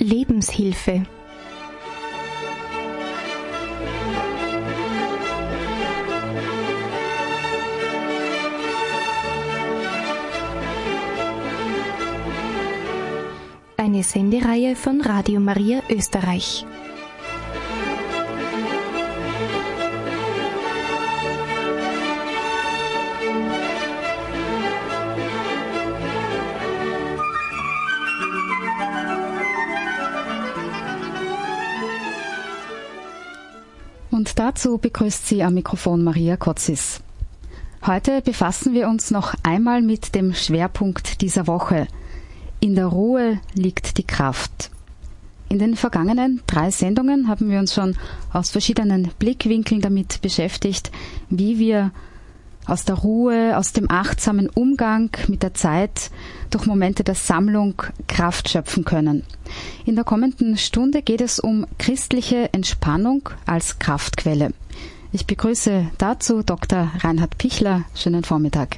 Lebenshilfe. Eine Sendereihe von Radio Maria Österreich. Und dazu begrüßt Sie am Mikrofon Maria Kotzis. Heute befassen wir uns noch einmal mit dem Schwerpunkt dieser Woche. In der Ruhe liegt die Kraft. In den vergangenen 3 Sendungen haben wir uns schon aus verschiedenen Blickwinkeln damit beschäftigt, wie wir aus der Ruhe, aus dem achtsamen Umgang mit der Zeit durch Momente der Sammlung Kraft schöpfen können. In der kommenden Stunde geht es um christliche Entspannung als Kraftquelle. Ich begrüße dazu Dr. Reinhard Pichler. Schönen Vormittag.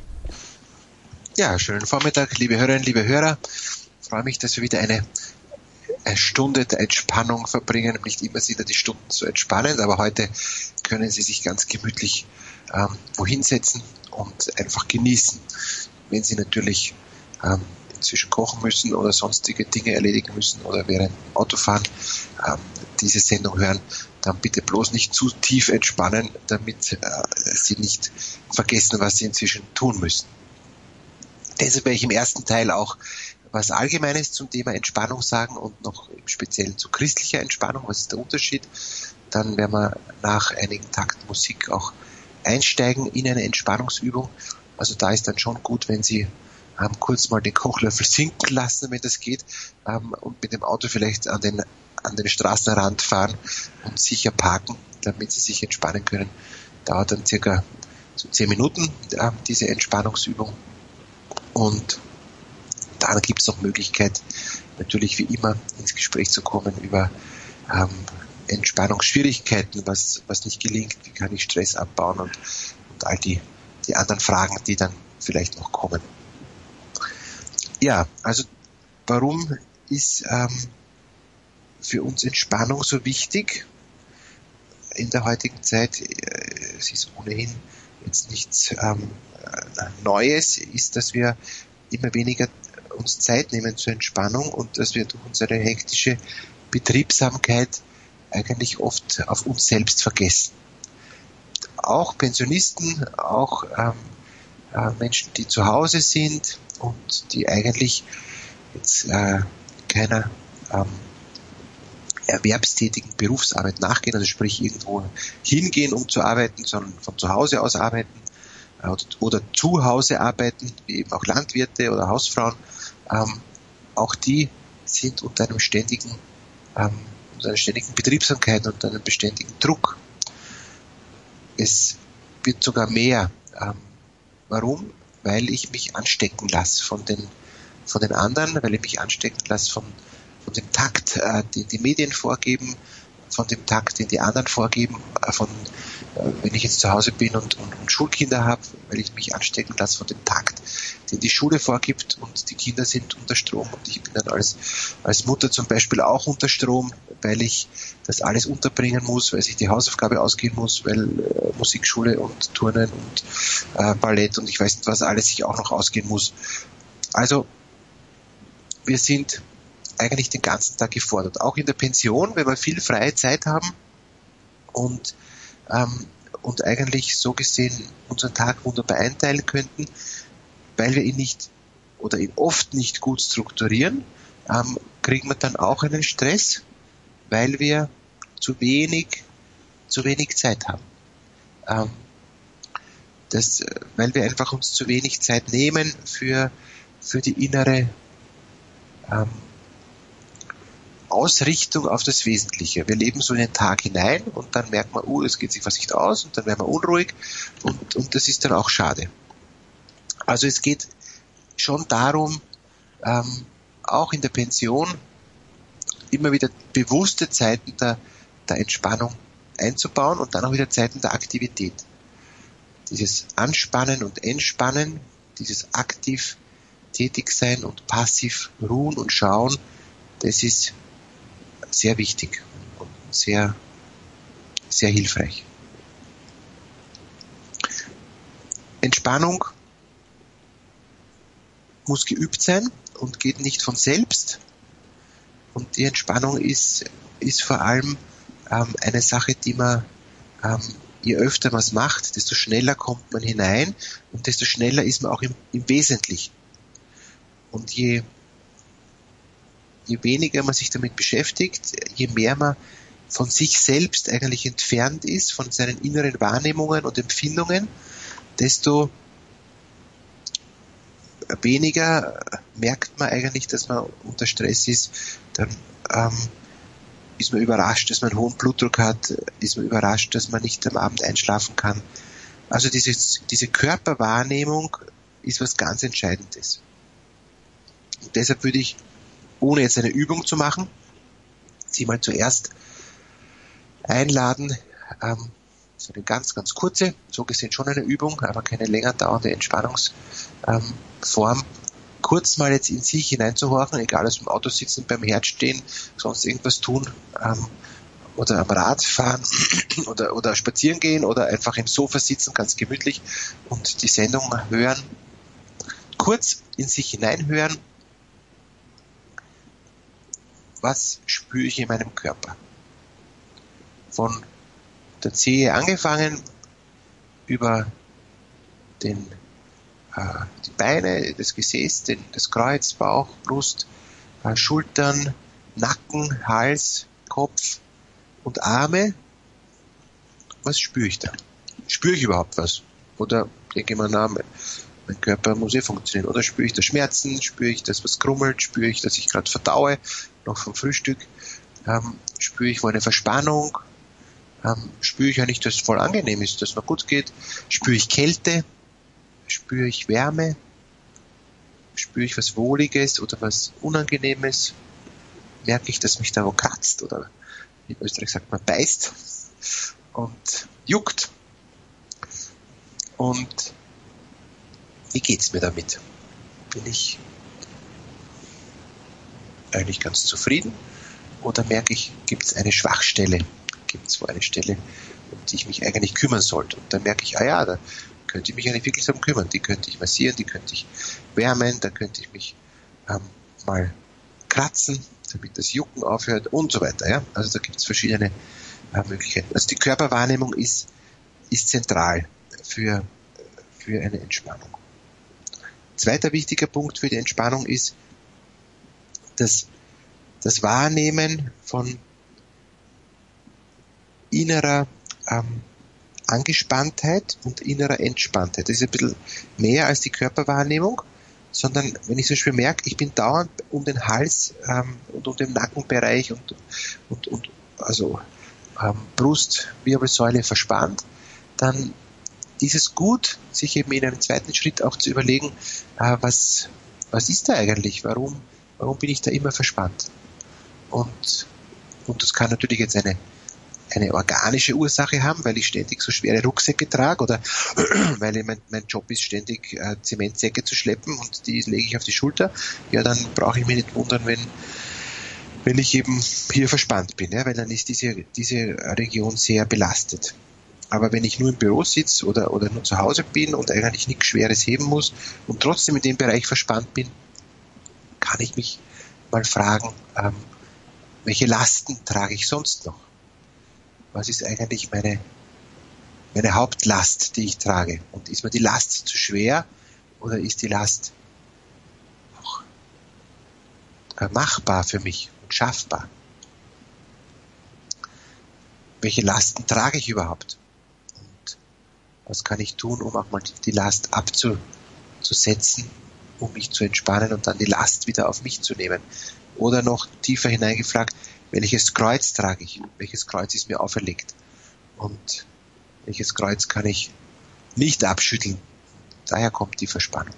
Ja, schönen Vormittag, liebe Hörerinnen, liebe Hörer. Ich freue mich, dass wir wieder eine Stunde der Entspannung verbringen. Nicht immer sind ja die Stunden so entspannend, aber heute können Sie sich ganz gemütlich wohin setzen und einfach genießen. Wenn Sie natürlich inzwischen kochen müssen oder sonstige Dinge erledigen müssen oder während Autofahren diese Sendung hören, dann bitte bloß nicht zu tief entspannen, damit Sie nicht vergessen, was Sie inzwischen tun müssen. Deshalb werde ich im ersten Teil auch was Allgemeines zum Thema Entspannung sagen und noch im Speziellen zu christlicher Entspannung. Was ist der Unterschied? Dann werden wir nach einigen Takten Musik auch einsteigen in eine Entspannungsübung. Also da ist dann schon gut, wenn Sie kurz mal den Kochlöffel sinken lassen, wenn das geht, und mit dem Auto vielleicht an den Straßenrand fahren und sicher parken, damit Sie sich entspannen können. Dauert dann circa so 10 Minuten, diese Entspannungsübung. Und dann gibt es noch Möglichkeit, natürlich wie immer ins Gespräch zu kommen über Entspannungsschwierigkeiten, was nicht gelingt, wie kann ich Stress abbauen und all die anderen Fragen, die dann vielleicht noch kommen. Ja, also warum ist für uns Entspannung so wichtig in der heutigen Zeit? Es ist ohnehin jetzt nichts Neues, ist, dass wir immer weniger uns Zeit nehmen zur Entspannung und dass wir durch unsere hektische Betriebsamkeit eigentlich oft auf uns selbst vergessen. Auch Pensionisten, auch Menschen, die zu Hause sind und die eigentlich jetzt keiner erwerbstätigen Berufsarbeit nachgehen, also sprich irgendwo hingehen, um zu arbeiten, sondern von zu Hause aus arbeiten oder zu Hause arbeiten, wie eben auch Landwirte oder Hausfrauen, auch die sind unter einer ständigen Betriebsamkeit und einem beständigen Druck. Es wird sogar mehr. Warum? Weil ich mich anstecken lasse von den anderen, weil ich mich anstecken lasse von dem Takt, den die Medien vorgeben, von dem Takt, den die anderen vorgeben, wenn ich jetzt zu Hause bin und Schulkinder habe, weil ich mich anstecken lasse von dem Takt, den die Schule vorgibt und die Kinder sind unter Strom und ich bin dann als Mutter zum Beispiel auch unter Strom, weil ich das alles unterbringen muss, weil sich die Hausaufgabe ausgehen muss, weil Musikschule und Turnen und Ballett und ich weiß nicht was alles sich auch noch ausgehen muss. Also wir sind eigentlich den ganzen Tag gefordert. Auch in der Pension, wenn wir viel freie Zeit haben und eigentlich so gesehen unseren Tag wunderbar einteilen könnten, weil wir ihn oft nicht gut strukturieren, kriegen wir dann auch einen Stress, weil wir zu wenig Zeit haben. Weil wir einfach uns zu wenig Zeit nehmen für die innere Ausrichtung auf das Wesentliche. Wir leben so in den Tag hinein und dann merkt man, es geht sich was nicht aus und dann werden wir unruhig und das ist dann auch schade. Also es geht schon darum, auch in der Pension immer wieder bewusste Zeiten der Entspannung einzubauen und dann auch wieder Zeiten der Aktivität. Dieses Anspannen und Entspannen, dieses aktiv tätig sein und passiv ruhen und schauen, das ist sehr wichtig und sehr, sehr hilfreich. Entspannung muss geübt sein und geht nicht von selbst. Und die Entspannung ist vor allem eine Sache, die man, je öfter man es macht, desto schneller kommt man hinein und desto schneller ist man auch im Wesentlichen. Und je weniger man sich damit beschäftigt, je mehr man von sich selbst eigentlich entfernt ist, von seinen inneren Wahrnehmungen und Empfindungen, desto weniger merkt man eigentlich, dass man unter Stress ist. Dann ist man überrascht, dass man einen hohen Blutdruck hat, ist man überrascht, dass man nicht am Abend einschlafen kann. Also diese Körperwahrnehmung ist was ganz Entscheidendes. Und deshalb würde ich, ohne jetzt eine Übung zu machen, Sie mal zuerst einladen, so eine ganz, ganz kurze, so gesehen schon eine Übung, aber keine länger dauernde Entspannungsform, kurz mal jetzt in sich hineinzuhorchen, egal ob im Auto sitzen, beim Herd stehen, sonst irgendwas tun, oder am Rad fahren oder spazieren gehen oder einfach im Sofa sitzen, ganz gemütlich und die Sendung hören. Kurz in sich hineinhören, was spüre ich in meinem Körper? Von der Zehe angefangen, über die Beine, das Gesäß, das Kreuz, Bauch, Brust, Schultern, Nacken, Hals, Kopf und Arme. Was spüre ich da? Spüre ich überhaupt was? Oder denke ich mir, mein Körper muss funktionieren. Oder spüre ich da Schmerzen? Spüre ich, dass was krummelt? Spüre ich, dass ich gerade verdaue, noch vom Frühstück? Spüre ich wo eine Verspannung? Spüre ich eigentlich, dass es voll angenehm ist, dass es mir gut geht? Spüre ich Kälte? Spüre ich Wärme? Spüre ich was Wohliges oder was Unangenehmes? Merke ich, dass mich da wo kratzt oder in Österreich sagt man beißt und juckt? Und wie geht's mir damit? Bin ich eigentlich ganz zufrieden oder merke ich, gibt es eine Schwachstelle? Gibt es wo eine Stelle, um die ich mich eigentlich kümmern sollte? Und dann merke ich, da könnte ich mich eigentlich wirklich darum kümmern. Die könnte ich massieren, die könnte ich wärmen, da könnte ich mich mal kratzen, damit das Jucken aufhört und so weiter. Ja? Also da gibt es verschiedene Möglichkeiten. Also die Körperwahrnehmung ist zentral für eine Entspannung. Zweiter wichtiger Punkt für die Entspannung ist das Wahrnehmen von innerer Angespanntheit und innerer Entspanntheit. Das ist ein bisschen mehr als die Körperwahrnehmung, sondern wenn ich zum Beispiel merke, ich bin dauernd um den Hals und um den Nackenbereich und Brust, Wirbelsäule verspannt, dann ist es gut, sich eben in einem zweiten Schritt auch zu überlegen, was ist da eigentlich? Warum bin ich da immer verspannt? Und das kann natürlich jetzt eine organische Ursache haben, weil ich ständig so schwere Rucksäcke trage oder weil mein Job ist, ständig Zementsäcke zu schleppen und die lege ich auf die Schulter. Ja, dann brauche ich mich nicht wundern, wenn ich eben hier verspannt bin, ja, weil dann ist diese Region sehr belastet. Aber wenn ich nur im Büro sitze oder nur zu Hause bin und eigentlich nichts Schweres heben muss und trotzdem in dem Bereich verspannt bin, kann ich mich mal fragen, welche Lasten trage ich sonst noch? Was ist eigentlich meine Hauptlast, die ich trage? Und ist mir die Last zu schwer oder ist die Last auch machbar für mich und schaffbar? Welche Lasten trage ich überhaupt? Und was kann ich tun, um auch mal die Last abzusetzen, um mich zu entspannen und dann die Last wieder auf mich zu nehmen? Oder noch tiefer hineingefragt, welches Kreuz trage ich? Welches Kreuz ist mir auferlegt? Und welches Kreuz kann ich nicht abschütteln? Daher kommt die Verspannung.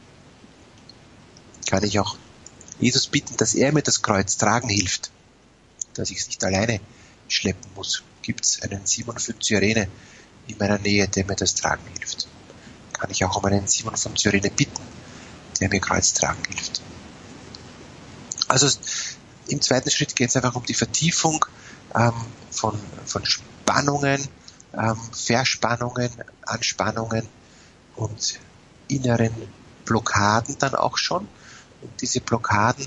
Kann ich auch Jesus bitten, dass er mir das Kreuz tragen hilft, dass ich es nicht alleine schleppen muss. Gibt es einen Simon von Cyrene in meiner Nähe, der mir das tragen hilft? Kann ich auch um einen Simon von Cyrene bitten, der mir Kreuz tragen hilft? Also Im zweiten Schritt geht es einfach um die Vertiefung von Spannungen, Verspannungen, Anspannungen und inneren Blockaden dann auch schon. Und diese Blockaden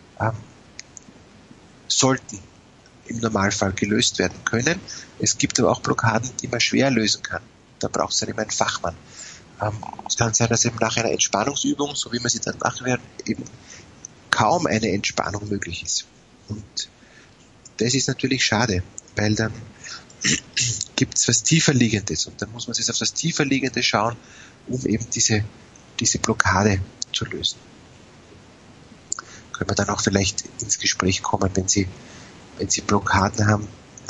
sollten im Normalfall gelöst werden können. Es gibt aber auch Blockaden, die man schwer lösen kann. Da braucht es dann immer einen Fachmann. Es kann sein, dass eben nach einer Entspannungsübung, so wie wir sie dann machen werden, eben kaum eine Entspannung möglich ist. Und das ist natürlich schade, weil dann gibt es was Tieferliegendes und dann muss man sich auf das Tieferliegende schauen, um eben diese Blockade zu lösen. Können wir dann auch vielleicht ins Gespräch kommen, wenn Sie Blockaden haben,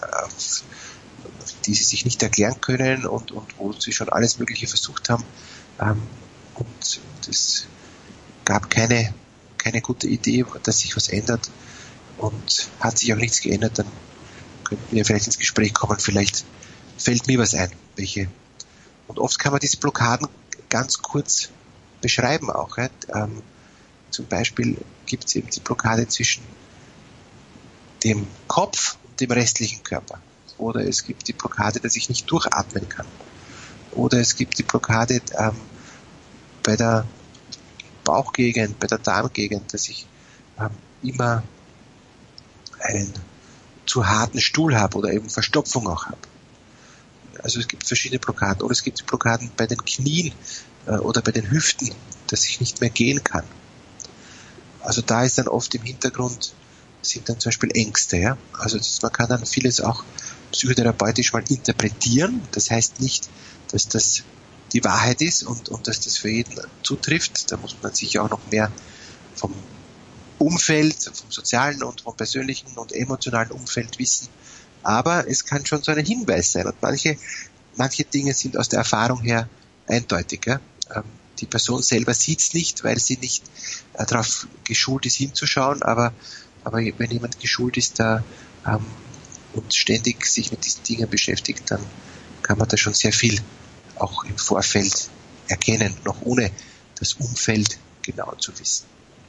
die Sie sich nicht erklären können und wo Sie schon alles Mögliche versucht haben und es gab keine gute Idee, dass sich was ändert und hat sich auch nichts geändert, dann könnten wir vielleicht ins Gespräch kommen, vielleicht fällt mir was ein, welche. Und oft kann man diese Blockaden ganz kurz beschreiben auch. Zum Beispiel gibt es eben die Blockade zwischen dem Kopf und dem restlichen Körper. Oder es gibt die Blockade, dass ich nicht durchatmen kann. Oder es gibt die Blockade bei der Bauchgegend, bei der Darmgegend, dass ich immer einen zu harten Stuhl habe oder eben Verstopfung auch habe. Also es gibt verschiedene Blockaden. Oder es gibt Blockaden bei den Knien oder bei den Hüften, dass ich nicht mehr gehen kann. Also da ist dann oft im Hintergrund, sind dann zum Beispiel Ängste. Ja? Also man kann dann vieles auch psychotherapeutisch mal interpretieren. Das heißt nicht, dass das die Wahrheit ist und dass das für jeden zutrifft. Da muss man sicher auch noch mehr vom Umfeld, vom sozialen und vom persönlichen und emotionalen Umfeld wissen. Aber es kann schon so ein Hinweis sein. Und manche Dinge sind aus der Erfahrung her eindeutig. Ja? Die Person selber sieht es nicht, weil sie nicht darauf geschult ist, hinzuschauen. Aber wenn jemand geschult ist da und ständig sich mit diesen Dingen beschäftigt, dann kann man da schon sehr viel auch im Vorfeld erkennen, noch ohne das Umfeld genau zu wissen.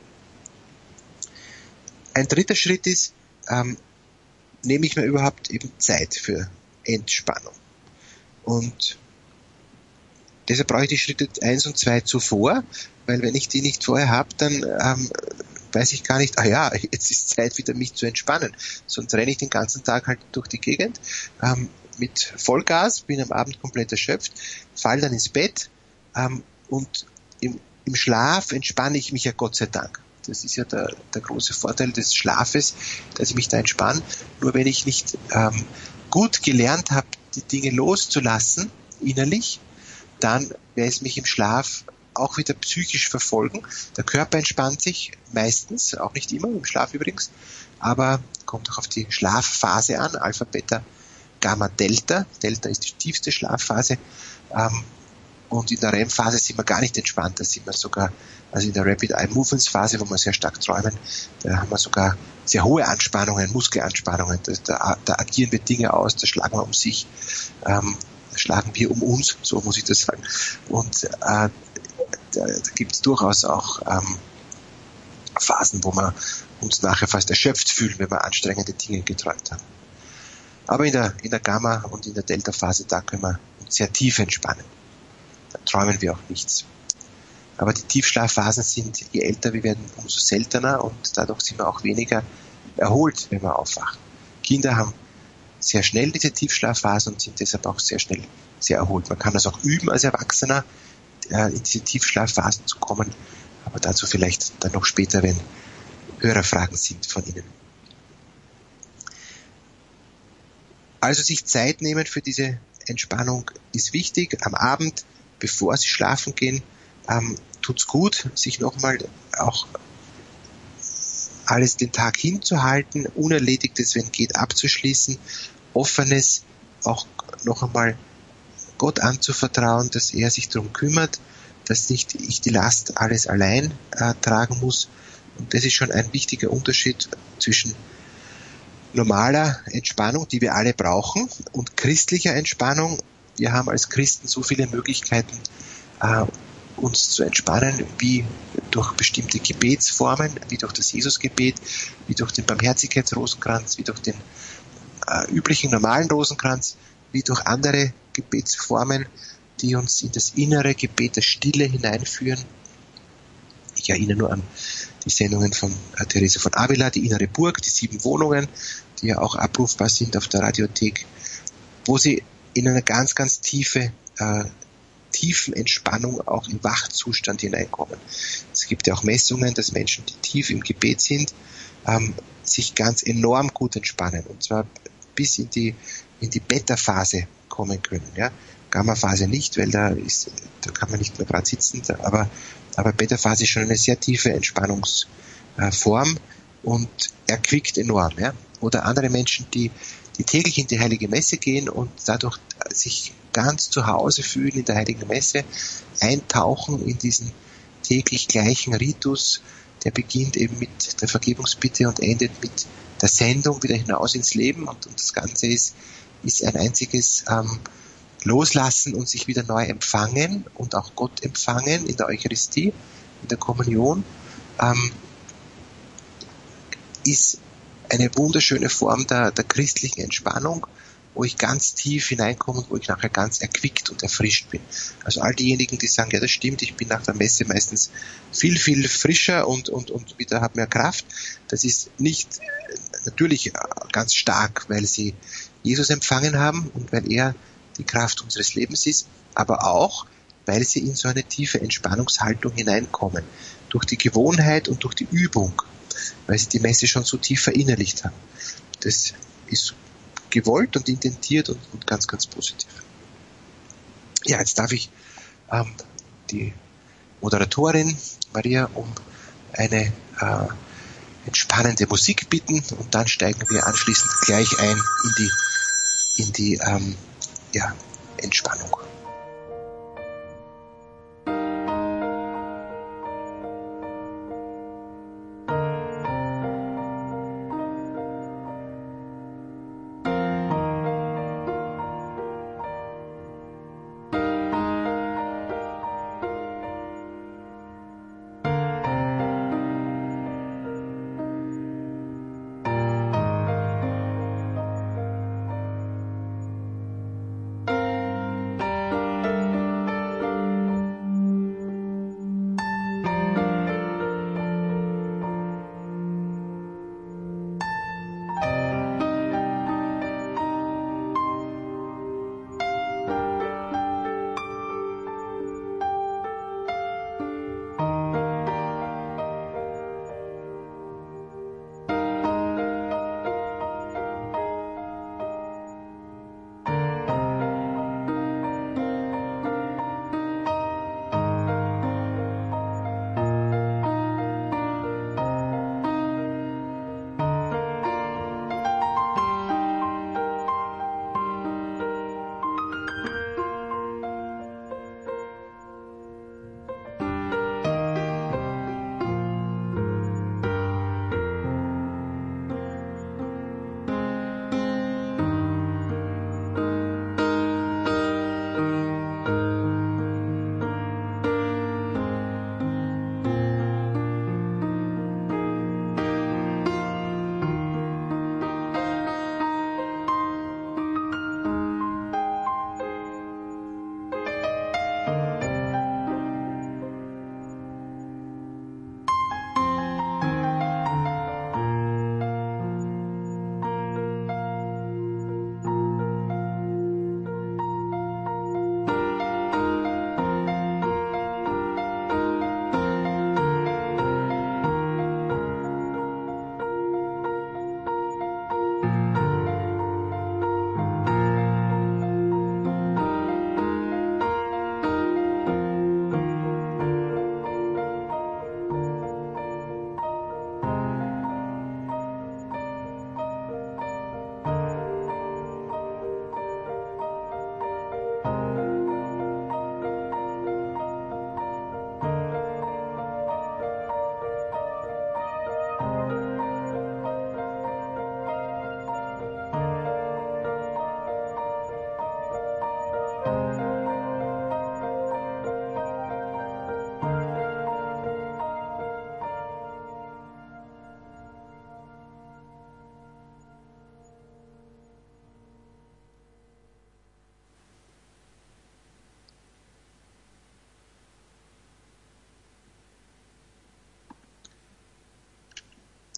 Ein dritter Schritt ist, nehme ich mir überhaupt eben Zeit für Entspannung. Und deshalb brauche ich die Schritte 1 und 2 zuvor, weil wenn ich die nicht vorher habe, dann weiß ich gar nicht, jetzt ist Zeit wieder mich zu entspannen. Sonst renne ich den ganzen Tag halt durch die Gegend mit Vollgas, bin am Abend komplett erschöpft, falle dann ins Bett und im Schlaf entspanne ich mich ja Gott sei Dank. Das ist ja der große Vorteil des Schlafes, dass ich mich da entspanne. Nur wenn ich nicht gut gelernt habe, die Dinge loszulassen, innerlich, dann werde ich mich im Schlaf auch wieder psychisch verfolgen. Der Körper entspannt sich meistens, auch nicht immer, im Schlaf übrigens, aber kommt auch auf die Schlafphase an, Alpha, Beta, Gamma, Delta. Delta ist die tiefste Schlafphase. Und in der REM-Phase sind wir gar nicht entspannt. Da sind wir sogar, also in der Rapid Eye Movements Phase, wo wir sehr stark träumen, da haben wir sogar sehr hohe Anspannungen, Muskelanspannungen. Da agieren wir Dinge aus, da schlagen wir um sich, schlagen wir um uns, so muss ich das sagen. Und da gibt es durchaus auch Phasen, wo wir uns nachher fast erschöpft fühlen, wenn wir anstrengende Dinge geträumt haben. Aber in der Gamma- und in der Delta-Phase, da können wir uns sehr tief entspannen. Da träumen wir auch nichts. Aber die Tiefschlafphasen sind, je älter wir werden, umso seltener und dadurch sind wir auch weniger erholt, wenn wir aufwachen. Kinder haben sehr schnell diese Tiefschlafphasen und sind deshalb auch sehr schnell sehr erholt. Man kann das auch üben als Erwachsener, in diese Tiefschlafphasen zu kommen, aber dazu vielleicht dann noch später, wenn Hörerfragen sind von Ihnen. Also sich Zeit nehmen für diese Entspannung ist wichtig. Am Abend, bevor Sie schlafen gehen, tut's gut, sich nochmal auch alles den Tag hinzuhalten, Unerledigtes, wenn geht, abzuschließen, Offenes auch noch einmal Gott anzuvertrauen, dass er sich darum kümmert, dass nicht ich die Last alles allein tragen muss. Und das ist schon ein wichtiger Unterschied zwischen normaler Entspannung, die wir alle brauchen, und christlicher Entspannung. Wir haben als Christen so viele Möglichkeiten, uns zu entspannen, wie durch bestimmte Gebetsformen, wie durch das Jesusgebet, wie durch den Barmherzigkeitsrosenkranz, wie durch den üblichen normalen Rosenkranz, wie durch andere Gebetsformen, die uns in das innere Gebet der Stille hineinführen. Ich erinnere nur an die Sendungen von Teresa von Avila, die innere Burg, die 7 Wohnungen, die ja auch abrufbar sind auf der Radiothek, wo sie in eine ganz, ganz tiefen Entspannung auch im Wachzustand hineinkommen. Es gibt ja auch Messungen, dass Menschen, die tief im Gebet sind, sich ganz enorm gut entspannen, und zwar bis in die Beta-Phase kommen können. Ja? Gamma-Phase nicht, weil da kann man nicht mehr gerade sitzen, aber Beta-Phase ist schon eine sehr tiefe Entspannungsform und erquickt enorm. Ja? Oder andere Menschen, die täglich in die Heilige Messe gehen und dadurch sich ganz zu Hause fühlen in der Heiligen Messe, eintauchen in diesen täglich gleichen Ritus, der beginnt eben mit der Vergebungsbitte und endet mit der Sendung wieder hinaus ins Leben, und das Ganze ist ein einziges Loslassen und sich wieder neu empfangen und auch Gott empfangen in der Eucharistie, in der Kommunion, ist eine wunderschöne Form der christlichen Entspannung, wo ich ganz tief hineinkomme und wo ich nachher ganz erquickt und erfrischt bin. Also all diejenigen, die sagen, ja, das stimmt, ich bin nach der Messe meistens viel, viel frischer und wieder habe mehr Kraft. Das ist nicht natürlich ganz stark, weil sie Jesus empfangen haben und weil er die Kraft unseres Lebens ist, aber auch, weil sie in so eine tiefe Entspannungshaltung hineinkommen. Durch die Gewohnheit und durch die Übung, weil sie die Messe schon so tief verinnerlicht haben. Das ist gewollt und intentiert und ganz, ganz positiv. Ja, jetzt darf ich die Moderatorin Maria um eine entspannende Musik bitten, und dann steigen wir anschließend gleich ein in die Entspannung.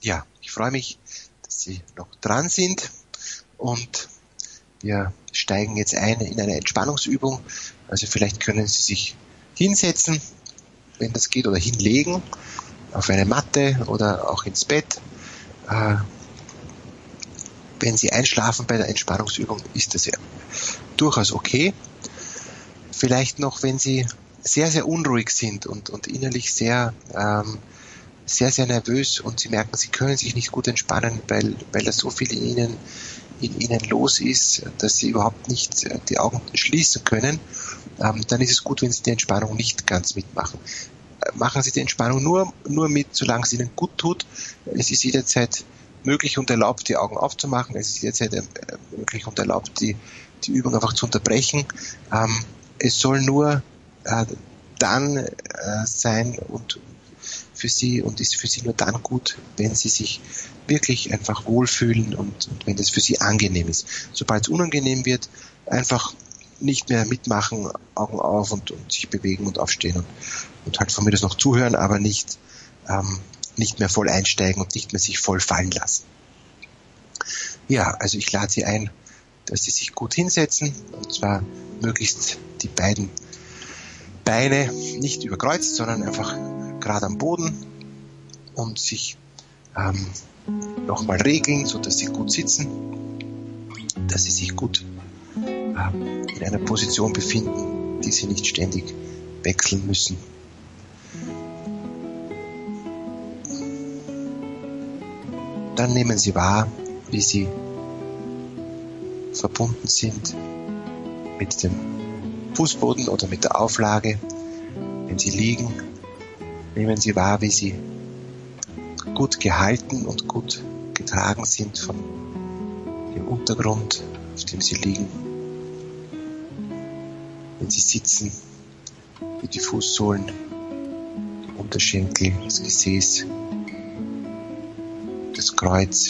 Ja, ich freue mich, dass Sie noch dran sind und wir steigen jetzt ein in eine Entspannungsübung. Also vielleicht können Sie sich hinsetzen, wenn das geht, oder hinlegen auf eine Matte oder auch ins Bett. Wenn Sie einschlafen bei der Entspannungsübung, ist das ja durchaus okay. Vielleicht noch, wenn Sie sehr, sehr unruhig sind und innerlich sehr, sehr nervös und Sie merken, Sie können sich nicht gut entspannen, weil da so viel in Ihnen los ist, dass Sie überhaupt nicht die Augen schließen können, dann ist es gut, wenn Sie die Entspannung nicht ganz mitmachen. Machen Sie die Entspannung nur mit, solange es Ihnen gut tut. Es ist jederzeit möglich und erlaubt, die Augen aufzumachen. Es ist jederzeit möglich und erlaubt, die Übung einfach zu unterbrechen. Es soll nur dann sein und ist für Sie nur dann gut, wenn Sie sich wirklich einfach wohlfühlen und wenn das für Sie angenehm ist. Sobald es unangenehm wird, einfach nicht mehr mitmachen, Augen auf und sich bewegen und aufstehen und halt von mir das noch zuhören, aber nicht mehr voll einsteigen und nicht mehr sich voll fallen lassen. Ja, also ich lade Sie ein, dass Sie sich gut hinsetzen, und zwar möglichst die beiden Beine nicht überkreuzt, sondern einfach gerade am Boden und sich nochmal regeln, so dass Sie gut sitzen, dass Sie sich gut in einer Position befinden, die Sie nicht ständig wechseln müssen. Dann nehmen Sie wahr, wie Sie verbunden sind mit dem Fußboden oder mit der Auflage. Wenn Sie liegen, nehmen Sie wahr, wie Sie gut gehalten und gut getragen sind von dem Untergrund, auf dem Sie liegen. Wenn Sie sitzen, wie die Fußsohlen, die Unterschenkel, das Gesäß, das Kreuz,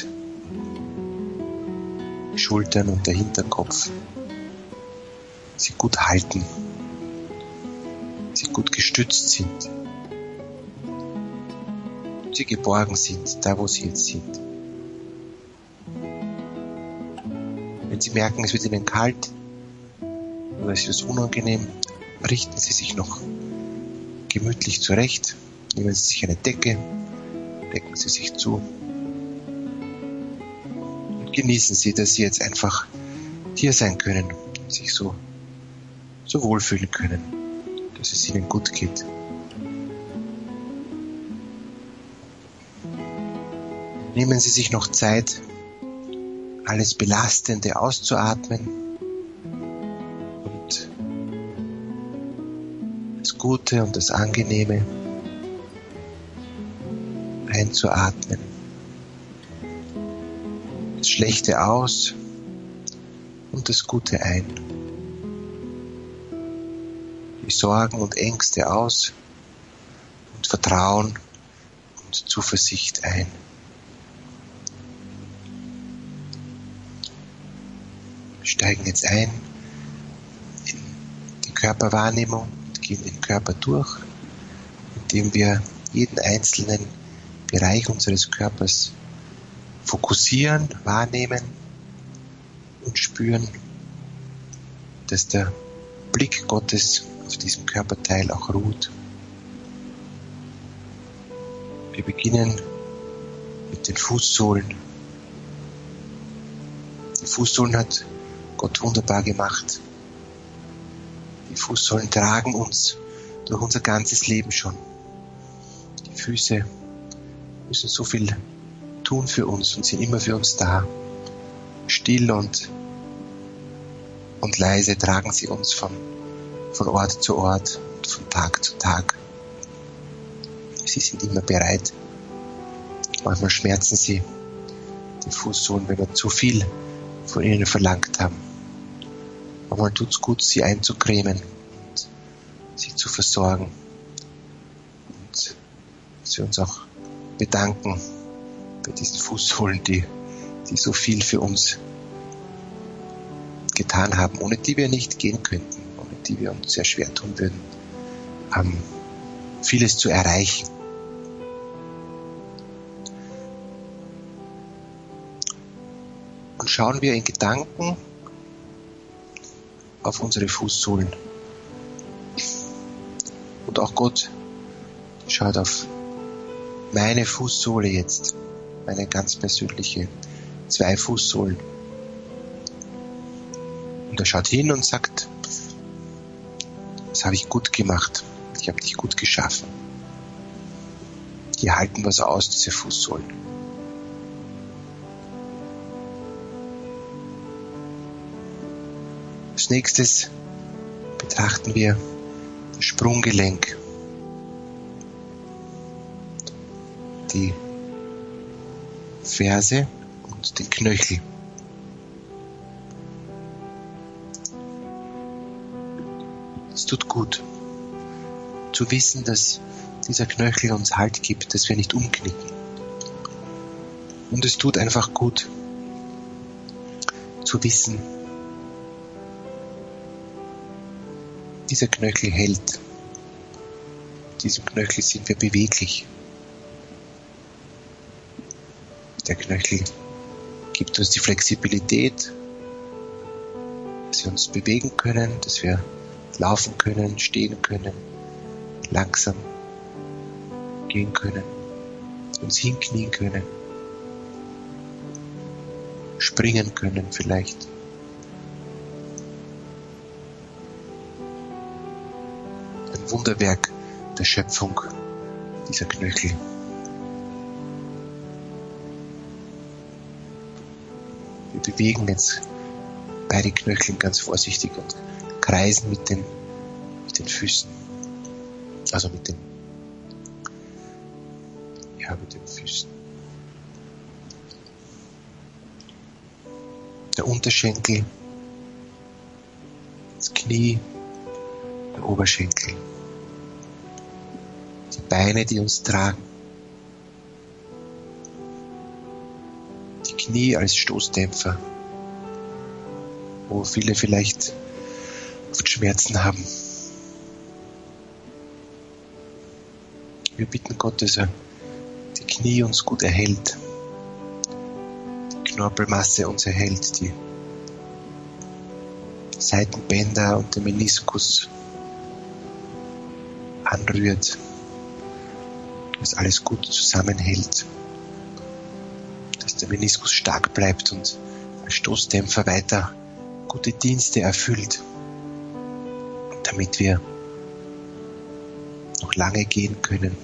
die Schultern und der Hinterkopf Sie gut halten, Sie gut gestützt sind, Sie geborgen sind, da wo Sie jetzt sind. Wenn Sie merken, es wird Ihnen kalt oder es ist unangenehm, richten Sie sich noch gemütlich zurecht, nehmen Sie sich eine Decke, decken Sie sich zu und genießen Sie, dass Sie jetzt einfach hier sein können und sich so wohlfühlen können, dass es Ihnen gut geht. Nehmen Sie sich noch Zeit, alles Belastende auszuatmen und das Gute und das Angenehme einzuatmen. Das Schlechte aus und das Gute ein. Die Sorgen und Ängste aus und Vertrauen und Zuversicht ein. Wir steigen jetzt ein in die Körperwahrnehmung und gehen den Körper durch, indem wir jeden einzelnen Bereich unseres Körpers fokussieren, wahrnehmen und spüren, dass der Blick Gottes auf diesem Körperteil auch ruht. Wir beginnen mit den Fußsohlen. Die Fußsohlen hat Gott wunderbar gemacht. Die Fußsohlen tragen uns durch unser ganzes Leben schon. Die Füße müssen so viel tun für uns und sind immer für uns da. Still und leise tragen sie uns von Ort zu Ort und von Tag zu Tag. Sie sind immer bereit. Manchmal schmerzen sie, die Fußsohlen, wenn wir zu viel von ihnen verlangt haben. Manchmal tut es gut, sie einzucremen und sie zu versorgen. Und dass wir uns auch bedanken bei diesen Fußsohlen, die so viel für uns getan haben, ohne die wir nicht gehen könnten, ohne die wir uns sehr schwer tun würden, vieles zu erreichen. Und schauen wir in Gedanken auf unsere Fußsohlen. Und auch Gott schaut auf meine Fußsohle jetzt, meine ganz persönliche 2 Fußsohlen. Und er schaut hin und sagt, das habe ich gut gemacht, ich habe dich gut geschaffen. Die halten was aus, diese Fußsohlen. Als nächstes betrachten wir das Sprunggelenk, die Ferse und den Knöchel. Es tut gut zu wissen, dass dieser Knöchel uns Halt gibt, dass wir nicht umknicken. Und es tut einfach gut zu wissen, dieser Knöchel hält. Diesem Knöchel sind wir beweglich. Der Knöchel gibt uns die Flexibilität, dass wir uns bewegen können, dass wir laufen können, stehen können, langsam gehen können, uns hinknien können, springen können vielleicht. Ein Wunderwerk der Schöpfung, dieser Knöchel. Wir bewegen jetzt beide Knöchel ganz vorsichtig und kreisen mit den Füßen. Also mit den Füßen. Der Unterschenkel, das Knie, der Oberschenkel. Die Beine, die uns tragen. Die Knie als Stoßdämpfer, wo viele vielleicht oft Schmerzen haben. Wir bitten Gott, dass er die Knie uns gut erhält, die Knorpelmasse uns erhält, die Seitenbänder und den Meniskus anrührt, dass alles gut zusammenhält, dass der Meniskus stark bleibt und als Stoßdämpfer weiter gute Dienste erfüllt, damit wir noch lange gehen können.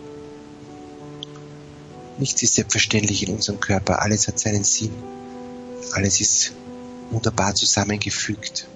Nichts ist selbstverständlich in unserem Körper, alles hat seinen Sinn, alles ist wunderbar zusammengefügt.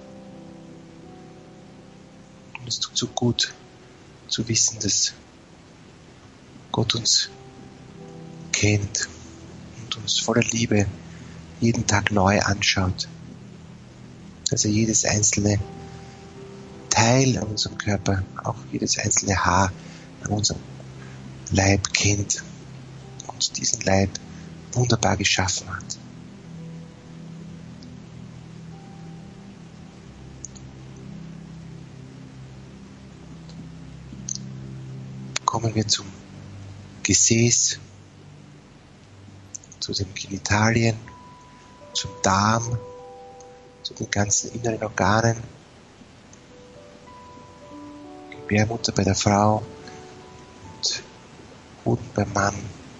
Und es tut so gut zu wissen, dass Gott uns kennt und uns voller Liebe jeden Tag neu anschaut, dass er jedes einzelne Teil an unserem Körper, auch jedes einzelne Haar an unserem Leib kennt und diesen Leib wunderbar geschaffen hat. Kommen wir zum Gesäß, zu den Genitalien, zum Darm, zu den ganzen inneren Organen, Gebärmutter bei der Frau und Hoden beim Mann.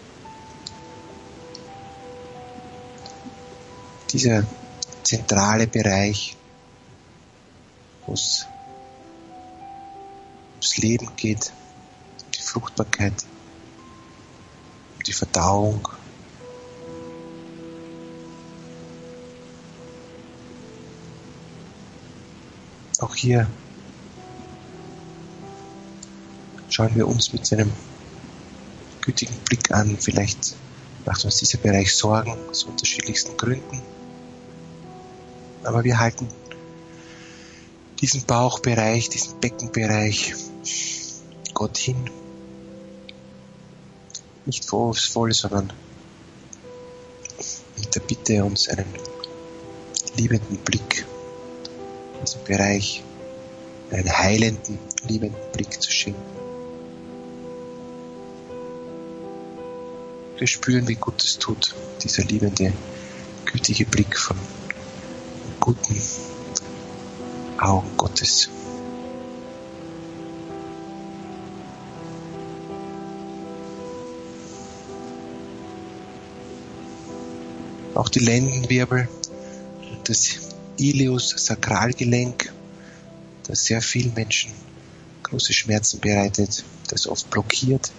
Dieser zentrale Bereich, wo es ums Leben geht, um die Fruchtbarkeit, um die Verdauung. Auch hier schauen wir uns mit einem gütigen Blick an. Vielleicht macht uns dieser Bereich Sorgen aus unterschiedlichsten Gründen. Aber wir halten diesen Bauchbereich, diesen Beckenbereich Gott hin. Nicht vorwurfsvoll, sondern mit der Bitte, uns einen liebenden Blick in diesem Bereich, einen heilenden, liebenden Blick zu schenken. Wir spüren, wie gut es tut, dieser liebende, gütige Blick von guten Augen Gottes. Auch die Lendenwirbel und das Ilius-Sakralgelenk, das sehr vielen Menschen große Schmerzen bereitet, das oft blockiert,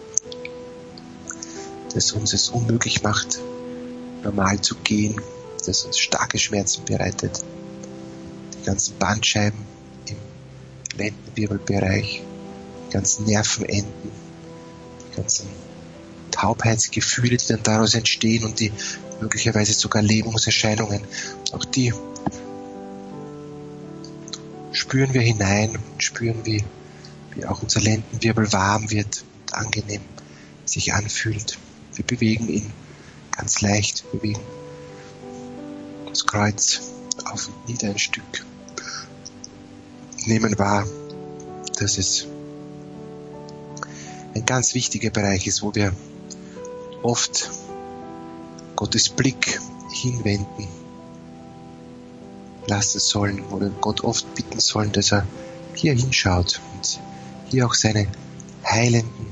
das uns es unmöglich macht, normal zu gehen, das uns starke Schmerzen bereitet. Die ganzen Bandscheiben im Lendenwirbelbereich, die ganzen Nervenenden, die ganzen Taubheitsgefühle, die dann daraus entstehen und die möglicherweise sogar Lähmungserscheinungen. Auch die spüren wir hinein und spüren, wie auch unser Lendenwirbel warm wird und angenehm sich anfühlt. Wir bewegen ihn ganz leicht, bewegen das Kreuz auf und nieder ein Stück. Nehmen wahr, dass es ein ganz wichtiger Bereich ist, wo wir oft Gottes Blick hinwenden lassen sollen, wo wir Gott oft bitten sollen, dass er hier hinschaut und hier auch seine heilenden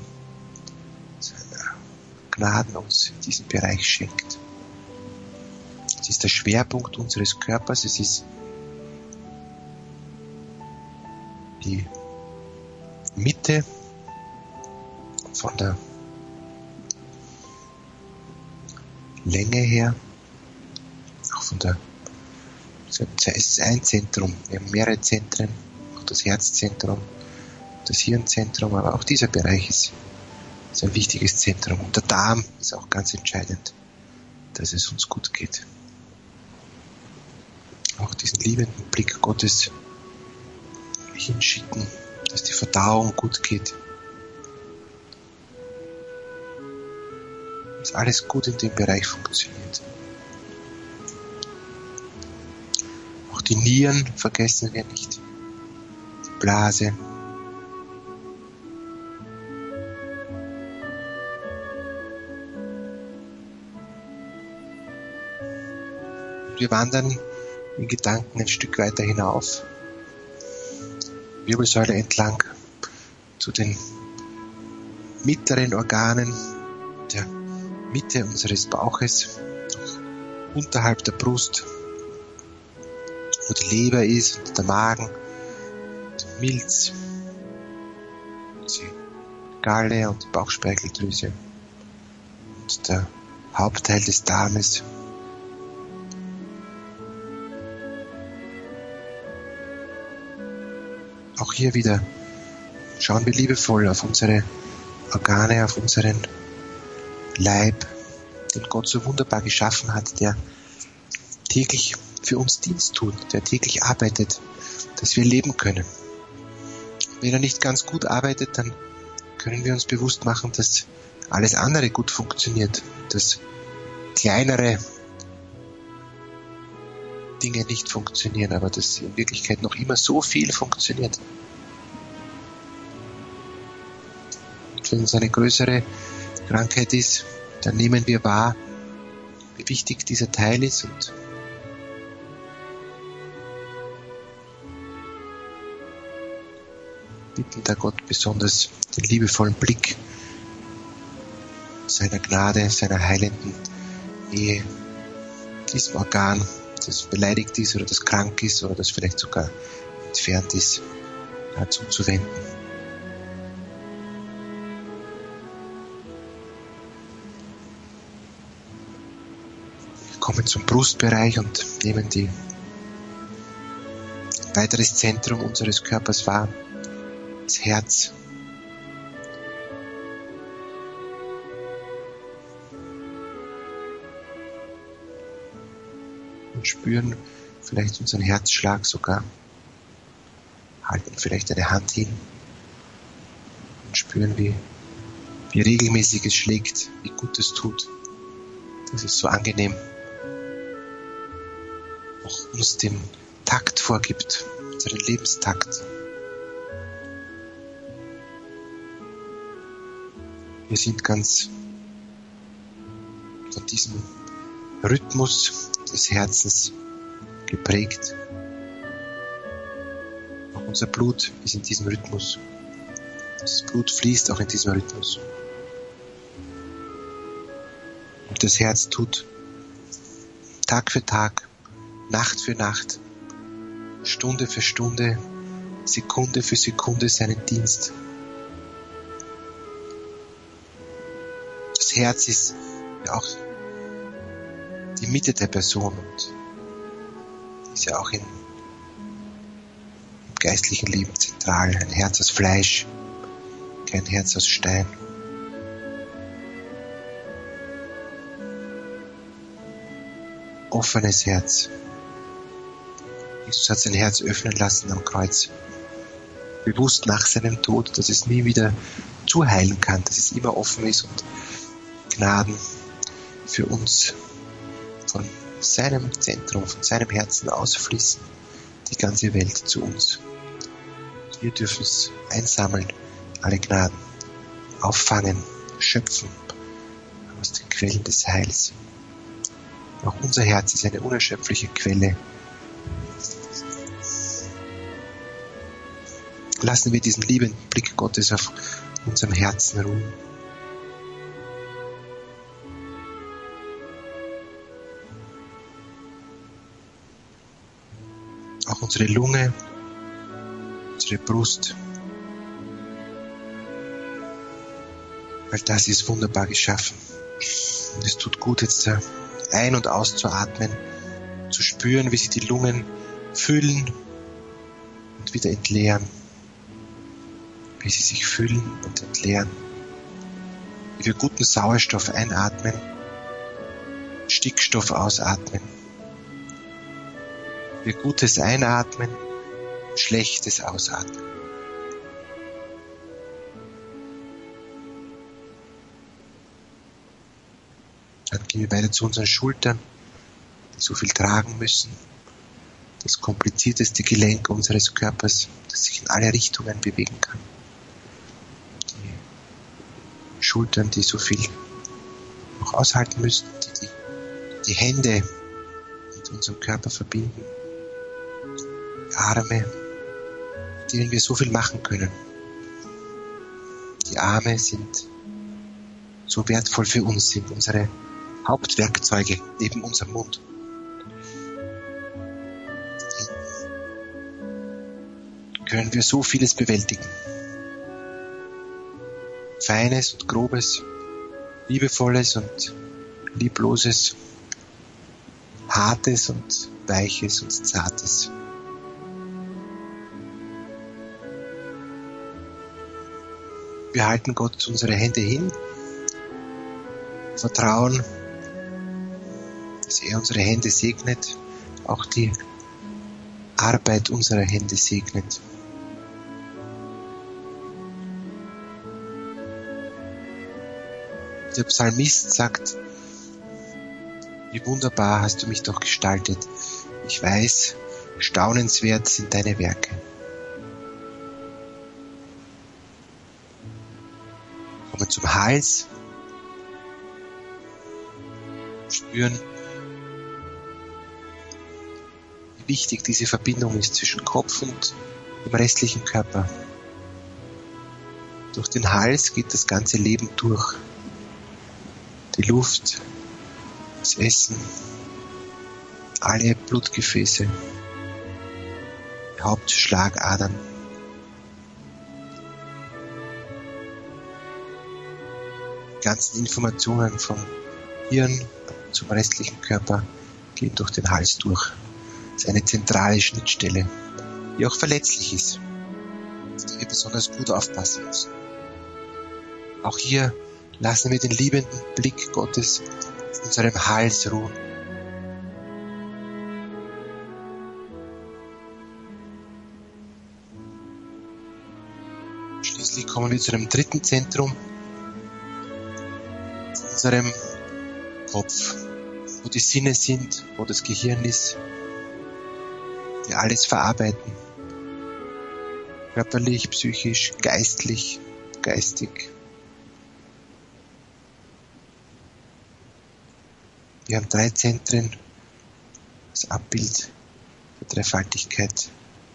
Gnaden uns in diesem Bereich schenkt. Es ist der Schwerpunkt unseres Körpers, es ist die Mitte von der Länge her, auch von der, es ist ein Zentrum, wir haben mehrere Zentren, auch das Herzzentrum, das Hirnzentrum, aber auch dieser Bereich ist ein wichtiges Zentrum. Und der Darm ist auch ganz entscheidend, dass es uns gut geht. Auch diesen liebenden Blick Gottes hinschicken, dass die Verdauung gut geht. Dass alles gut in dem Bereich funktioniert. Auch die Nieren vergessen wir nicht. Die Blase. Wir wandern in Gedanken ein Stück weiter hinauf, Wirbelsäule entlang zu den mittleren Organen der Mitte unseres Bauches, unterhalb der Brust, wo die Leber ist und der Magen, die Milz, die Galle und die Bauchspeicheldrüse und der Hauptteil des Darmes. Auch hier wieder schauen wir liebevoll auf unsere Organe, auf unseren Leib, den Gott so wunderbar geschaffen hat, der täglich für uns Dienst tut, der täglich arbeitet, dass wir leben können. Wenn er nicht ganz gut arbeitet, dann können wir uns bewusst machen, dass alles andere gut funktioniert, dass kleinere Dinge nicht funktionieren, aber dass in Wirklichkeit noch immer so viel funktioniert. Und wenn es eine größere Krankheit ist, dann nehmen wir wahr, wie wichtig dieser Teil ist und bitten der Gott besonders den liebevollen Blick seiner Gnade, seiner heilenden Nähe, diesem Organ, das beleidigt ist oder das krank ist oder das vielleicht sogar entfernt ist, zuzuwenden. Wir kommen zum Brustbereich und nehmen ein weiteres Zentrum unseres Körpers wahr, das Herz. Und spüren vielleicht unseren Herzschlag sogar, halten vielleicht eine Hand hin und spüren, wie regelmäßig es schlägt, wie gut es tut. Das ist so angenehm. Auch uns den Takt vorgibt, unseren Lebenstakt. Wir sind ganz von diesem Rhythmus des Herzens geprägt. Auch unser Blut ist in diesem Rhythmus. Das Blut fließt auch in diesem Rhythmus. Und das Herz tut Tag für Tag, Nacht für Nacht, Stunde für Stunde, Sekunde für Sekunde seinen Dienst. Das Herz ist ja auch die Mitte der Person und ist ja auch im geistlichen Leben zentral. Ein Herz aus Fleisch, kein Herz aus Stein. Offenes Herz. Jesus hat sein Herz öffnen lassen am Kreuz. Bewusst nach seinem Tod, dass es nie wieder zuheilen kann, dass es immer offen ist und Gnaden für uns von seinem Zentrum, von seinem Herzen ausfließen, die ganze Welt zu uns. Wir dürfen es einsammeln, alle Gnaden, auffangen, schöpfen aus den Quellen des Heils. Auch unser Herz ist eine unerschöpfliche Quelle. Lassen wir diesen liebenden Blick Gottes auf unserem Herzen ruhen. Auch unsere Lunge, unsere Brust, weil das ist wunderbar geschaffen. Und es tut gut, jetzt ein- und auszuatmen, zu spüren, wie sich die Lungen füllen und wieder entleeren. Wie sie sich füllen und entleeren. Wie wir guten Sauerstoff einatmen, Stickstoff ausatmen. Wie wir Gutes einatmen, Schlechtes ausatmen. Dann gehen wir weiter zu unseren Schultern, die so viel tragen müssen. Das komplizierteste Gelenk unseres Körpers, das sich in alle Richtungen bewegen kann. Die Schultern, die so viel noch aushalten müssen, die Hände mit unserem Körper verbinden. Die Arme, mit denen wir so viel machen können. Die Arme sind so wertvoll für uns, sind unsere Hauptwerkzeuge neben unserem Mund. Können wir so vieles bewältigen. Feines und Grobes, Liebevolles und Liebloses, Hartes und Weiches und Zartes. Wir halten Gott unsere Hände hin, vertrauen, dass er unsere Hände segnet, auch die Arbeit unserer Hände segnet. Der Psalmist sagt, wie wunderbar hast du mich doch gestaltet. Ich weiß, staunenswert sind deine Werke. Kommen zum Hals, spüren, wie wichtig diese Verbindung ist zwischen Kopf und dem restlichen Körper. Durch den Hals geht das ganze Leben durch. Die Luft, das Essen, alle Blutgefäße, die Hauptschlagadern. Die ganzen Informationen vom Hirn zum restlichen Körper gehen durch den Hals durch. Das ist eine zentrale Schnittstelle, die auch verletzlich ist, auf die wir besonders gut aufpassen müssen. Auch hier lassen wir den liebenden Blick Gottes in unserem Hals ruhen. Schließlich kommen wir zu einem dritten Zentrum, unserem Kopf, wo die Sinne sind, wo das Gehirn ist, wir alles verarbeiten, körperlich, psychisch, geistlich, geistig. Wir haben 3 Zentren, das Abbild der Dreifaltigkeit.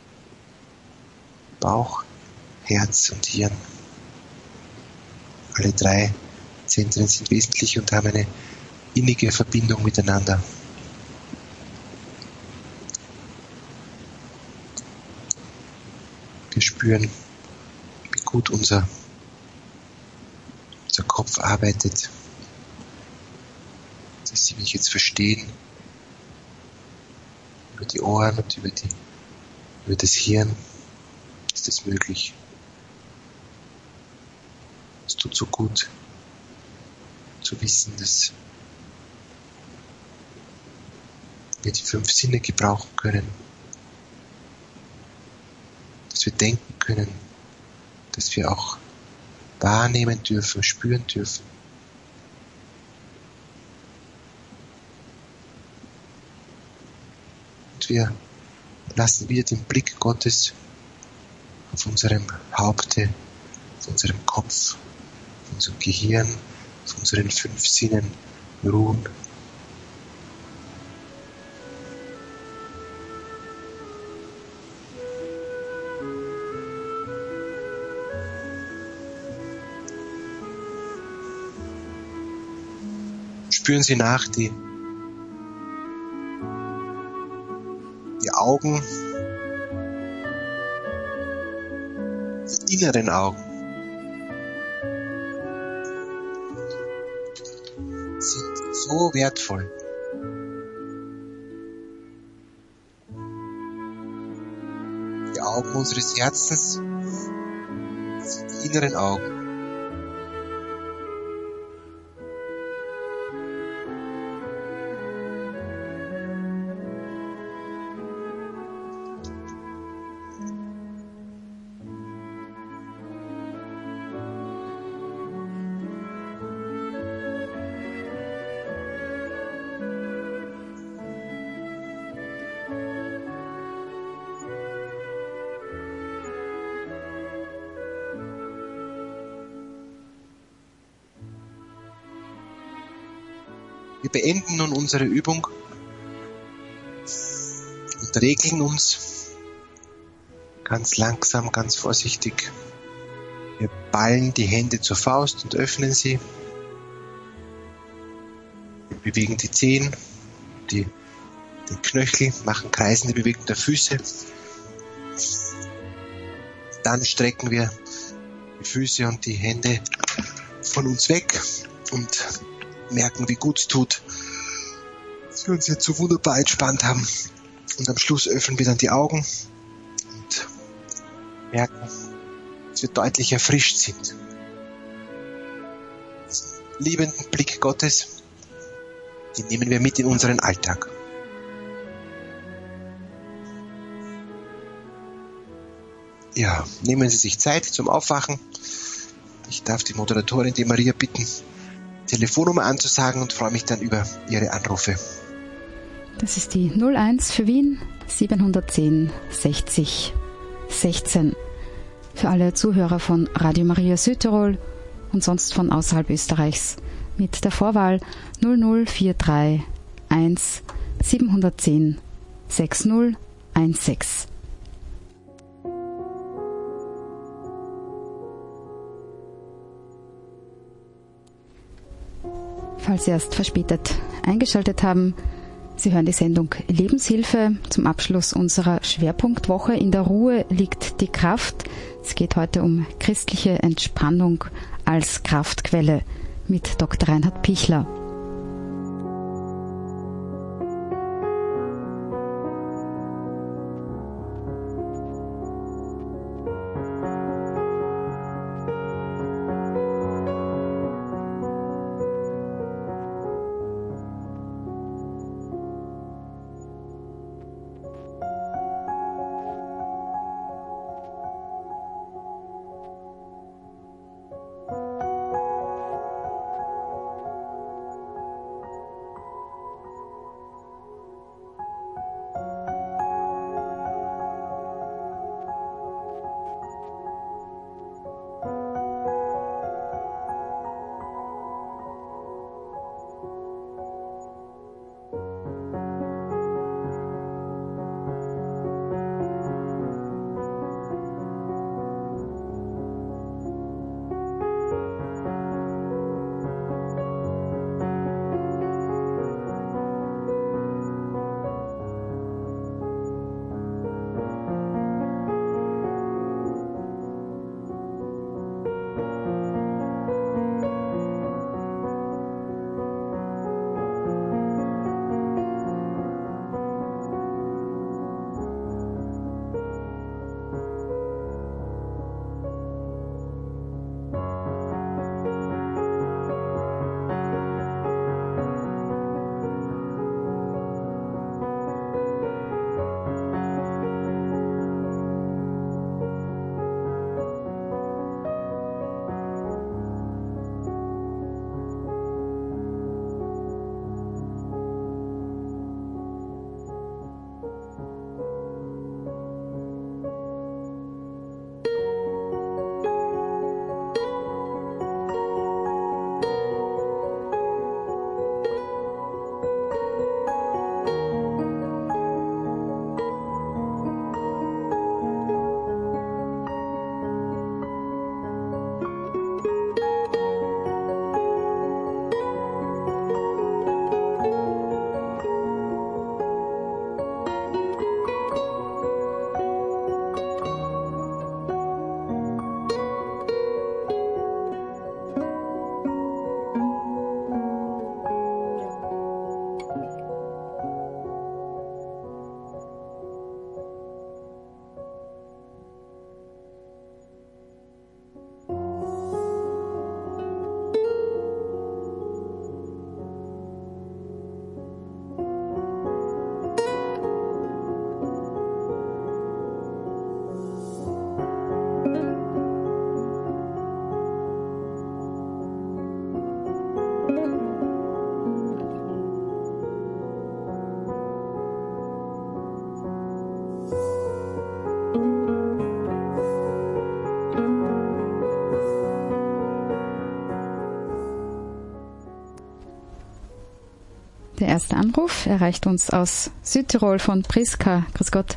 Bauch, Herz und Hirn. Alle drei Zentren sind wesentlich und haben eine innige Verbindung miteinander. Wir spüren, wie gut unser Kopf arbeitet, dass Sie mich jetzt verstehen, über die Ohren und über das Hirn ist das möglich. Es tut so gut zu wissen, dass wir die 5 Sinne gebrauchen können, dass wir denken können, dass wir auch wahrnehmen dürfen, spüren dürfen. Und wir lassen wieder den Blick Gottes auf unserem Haupte, auf unserem Kopf, auf unserem Gehirn, auf unseren 5 Sinnen ruhen. Spüren Sie nach, die Augen, die inneren Augen sind so wertvoll. Die Augen unseres Herzens sind die inneren Augen. Wir beenden nun unsere Übung und regeln uns ganz langsam, ganz vorsichtig. Wir ballen die Hände zur Faust und öffnen sie. Wir bewegen die Zehen, den Knöchel, machen kreisende Bewegungen der Füße. Dann strecken wir die Füße und die Hände von uns weg und merken, wie gut es tut, dass wir uns jetzt so wunderbar entspannt haben. Und am Schluss öffnen wir dann die Augen und merken, dass wir deutlich erfrischt sind. Den liebenden Blick Gottes, den nehmen wir mit in unseren Alltag. Ja, nehmen Sie sich Zeit zum Aufwachen. Ich darf die Moderatorin, die Maria, bitten, Telefonnummer anzusagen und freue mich dann über Ihre Anrufe. Das ist die 01 für Wien 710 60 16. Für alle Zuhörer von Radio Maria Südtirol und sonst von außerhalb Österreichs mit der Vorwahl 0043 1 710 6016. Falls Sie erst verspätet eingeschaltet haben, Sie hören die Sendung Lebenshilfe zum Abschluss unserer Schwerpunktwoche. In der Ruhe liegt die Kraft. Es geht heute um christliche Entspannung als Kraftquelle mit Dr. Reinhard Pichler. erste Anruf erreicht uns aus Südtirol von Priska. Grüß Gott.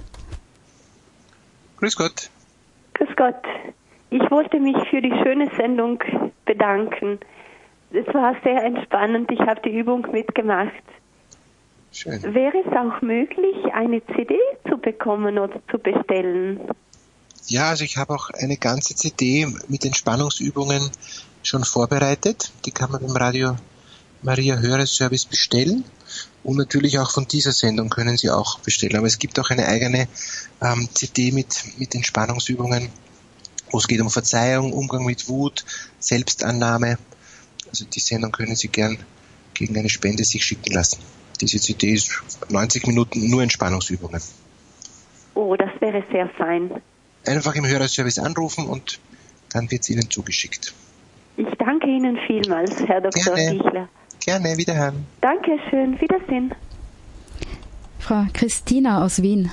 Grüß Gott. Grüß Gott. Ich wollte mich für die schöne Sendung bedanken. Es war sehr entspannend. Ich habe die Übung mitgemacht. Schön. Wäre es auch möglich, eine CD zu bekommen oder zu bestellen? Ja, also ich habe auch eine ganze CD mit Entspannungsübungen schon vorbereitet. Die kann man beim Radio Maria Hörerservice bestellen. Und natürlich auch von dieser Sendung können Sie auch bestellen. Aber es gibt auch eine eigene CD mit Entspannungsübungen, wo es geht um Verzeihung, Umgang mit Wut, Selbstannahme. Also die Sendung können Sie gern gegen eine Spende sich schicken lassen. Diese CD ist 90 Minuten nur Entspannungsübungen. Oh, das wäre sehr fein. Einfach im Hörerservice anrufen und dann wird es Ihnen zugeschickt. Ich danke Ihnen vielmals, Herr Dr. Pichler. Gerne, wiederhören. Dankeschön, Wiedersehen. Frau Christina aus Wien.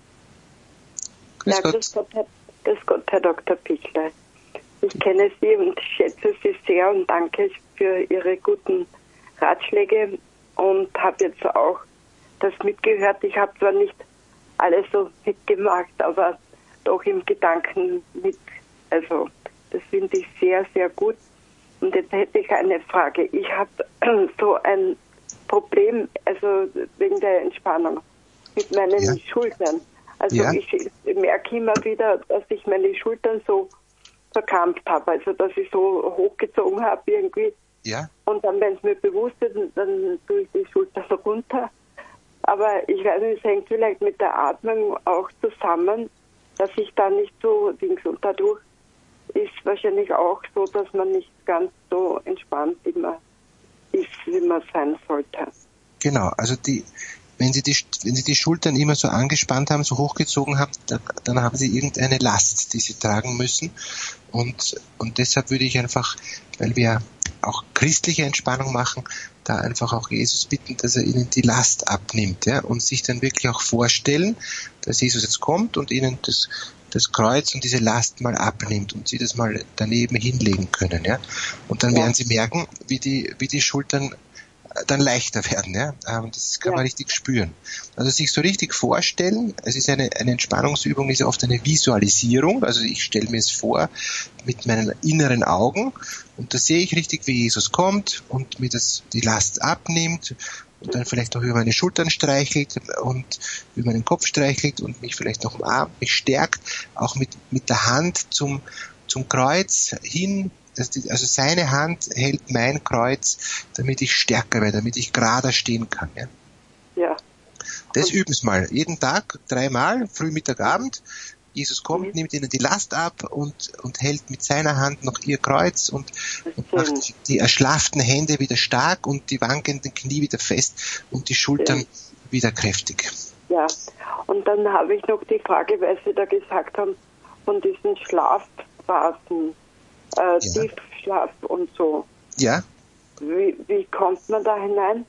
Grüß Gott. Grüß Gott, Herr Dr. Pichler. Ich kenne Sie und schätze Sie sehr und danke für Ihre guten Ratschläge und habe jetzt auch das mitgehört. Ich habe zwar nicht alles so mitgemacht, aber doch im Gedanken mit. Also das finde ich sehr, sehr gut. Und jetzt hätte ich eine Frage. Ich habe so ein Problem, also wegen der Entspannung, mit meinen Schultern. Also ich merke immer wieder, dass ich meine Schultern so verkrampft habe, also dass ich so hochgezogen habe irgendwie. Ja. Und dann, wenn es mir bewusst ist, dann tue ich die Schultern runter. Aber ich weiß nicht, es hängt vielleicht mit der Atmung auch zusammen, dass ich da nicht so Dings und dadurch ist wahrscheinlich auch so, dass man nicht ganz so entspannt immer ist, wie man sein sollte. Genau, also wenn Sie die Schultern immer so angespannt haben, so hochgezogen haben, dann haben Sie irgendeine Last, die Sie tragen müssen. Und deshalb würde ich einfach, weil wir auch christliche Entspannung machen, da einfach auch Jesus bitten, dass er Ihnen die Last abnimmt, ja, und sich dann wirklich auch vorstellen, dass Jesus jetzt kommt und Ihnen das Kreuz und diese Last mal abnimmt und Sie das mal daneben hinlegen können, ja. Und dann werden Sie merken, wie die Schultern dann leichter werden, ja. Das kann man richtig spüren. Also sich so richtig vorstellen, es ist eine Entspannungsübung, ist oft eine Visualisierung, also ich stelle mir es vor mit meinen inneren Augen und da sehe ich richtig, wie Jesus kommt und mir die Last abnimmt und dann vielleicht auch über meine Schultern streichelt und über meinen Kopf streichelt und mich vielleicht noch umarmt, mich stärkt, auch mit der Hand zum Kreuz hin. Also seine Hand hält mein Kreuz, damit ich stärker werde, damit ich gerader stehen kann. Ja. Ja. Das üben Sie mal. Jeden Tag 3-mal, Früh, Mittag, Abend. Jesus kommt, nimmt Ihnen die Last ab und hält mit seiner Hand noch Ihr Kreuz und macht die erschlafften Hände wieder stark und die wankenden Knie wieder fest und die Schultern wieder kräftig. Ja, und dann habe ich noch die Frage, weil Sie da gesagt haben, von diesen Schlafphasen, Tiefschlaf und so. Ja. Wie kommt man da hinein?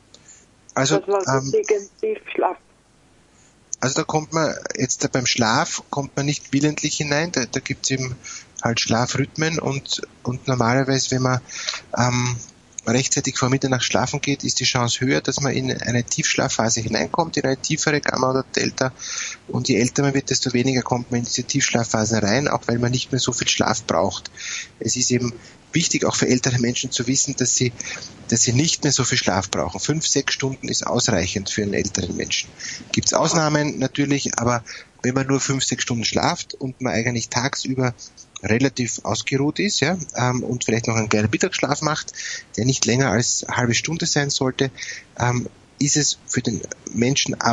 Also, dass man Tiefschlaf. Also da kommt man, jetzt beim Schlaf kommt man nicht willentlich hinein, da gibt es eben halt Schlafrhythmen und normalerweise, wenn man rechtzeitig vor Mitternacht schlafen geht, ist die Chance höher, dass man in eine Tiefschlafphase hineinkommt, in eine tiefere Gamma oder Delta. Und je älter man wird, desto weniger kommt man in diese Tiefschlafphase rein, auch weil man nicht mehr so viel Schlaf braucht. Es ist eben wichtig, auch für ältere Menschen zu wissen, dass sie nicht mehr so viel Schlaf brauchen. 5-6 Stunden ist ausreichend für einen älteren Menschen. Gibt es Ausnahmen natürlich, aber wenn man nur 5-6 Stunden schlaft und man eigentlich tagsüber relativ ausgeruht ist, ja, und vielleicht noch einen kleinen Mittagsschlaf macht, der nicht länger als eine halbe Stunde sein sollte, ist es für den Menschen ab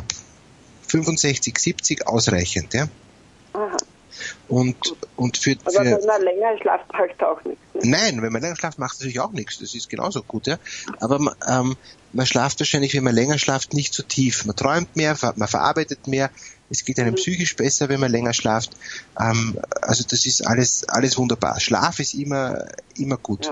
65, 70 ausreichend, ja. Aha. Und aber wenn man länger schlaft, macht auch nichts. Ne? Nein, wenn man länger schlaft, macht es natürlich auch nichts. Das ist genauso gut, ja. Aber man schlaft wahrscheinlich, wenn man länger schlaft, nicht so tief. Man träumt mehr, man verarbeitet mehr. Es geht einem psychisch besser, wenn man länger schlaft. Also das ist alles wunderbar. Schlaf ist immer gut.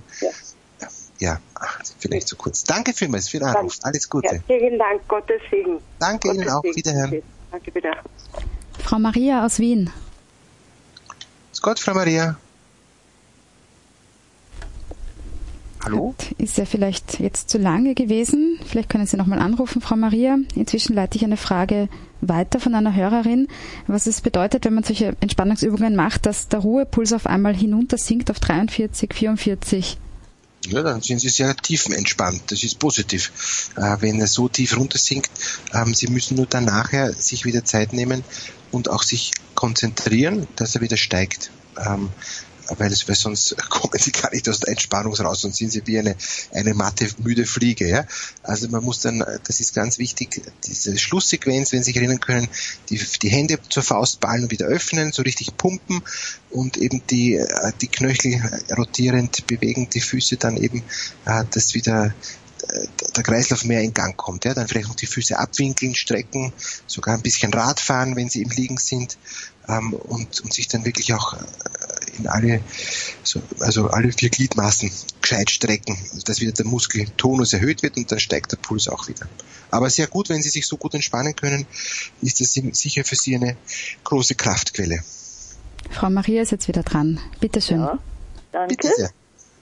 Ja, vielleicht zu kurz. Danke vielmals für den Anruf. Alles Gute. Herzlichen Dank, Gottes Segen. Danke Ihnen auch. Wiederhören. Danke, wieder. Frau Maria aus Wien. Grüß Gott, Frau Maria. Hallo? Ist ja vielleicht jetzt zu lange gewesen. Vielleicht können Sie nochmal anrufen, Frau Maria. Inzwischen leite ich eine Frage weiter von einer Hörerin, was es bedeutet, wenn man solche Entspannungsübungen macht, dass der Ruhepuls auf einmal hinunter sinkt auf 43, 44. Ja, dann sind Sie sehr tiefenentspannt. Das ist positiv. Wenn er so tief runtersinkt, Sie müssen nur dann nachher sich wieder Zeit nehmen und auch sich konzentrieren, dass er wieder steigt. Weil sonst kommen Sie gar nicht aus der Entspannung raus, sonst sind Sie wie eine matte, müde Fliege. Ja? Also man muss dann, das ist ganz wichtig, diese Schlusssequenz, wenn Sie sich erinnern können, die Hände zur Faust ballen und wieder öffnen, so richtig pumpen und eben die Knöchel rotierend bewegen, die Füße dann eben, dass wieder der Kreislauf mehr in Gang kommt. Ja? Dann vielleicht noch die Füße abwinkeln, strecken, sogar ein bisschen Rad fahren, wenn Sie im Liegen sind. Und sich dann wirklich auch in alle 4 Gliedmaßen gescheit strecken, dass wieder der Muskeltonus erhöht wird und dann steigt der Puls auch wieder. Aber sehr gut, wenn Sie sich so gut entspannen können, ist das sicher für Sie eine große Kraftquelle. Frau Maria ist jetzt wieder dran. Bitte schön. Ja, danke. Bitte sehr.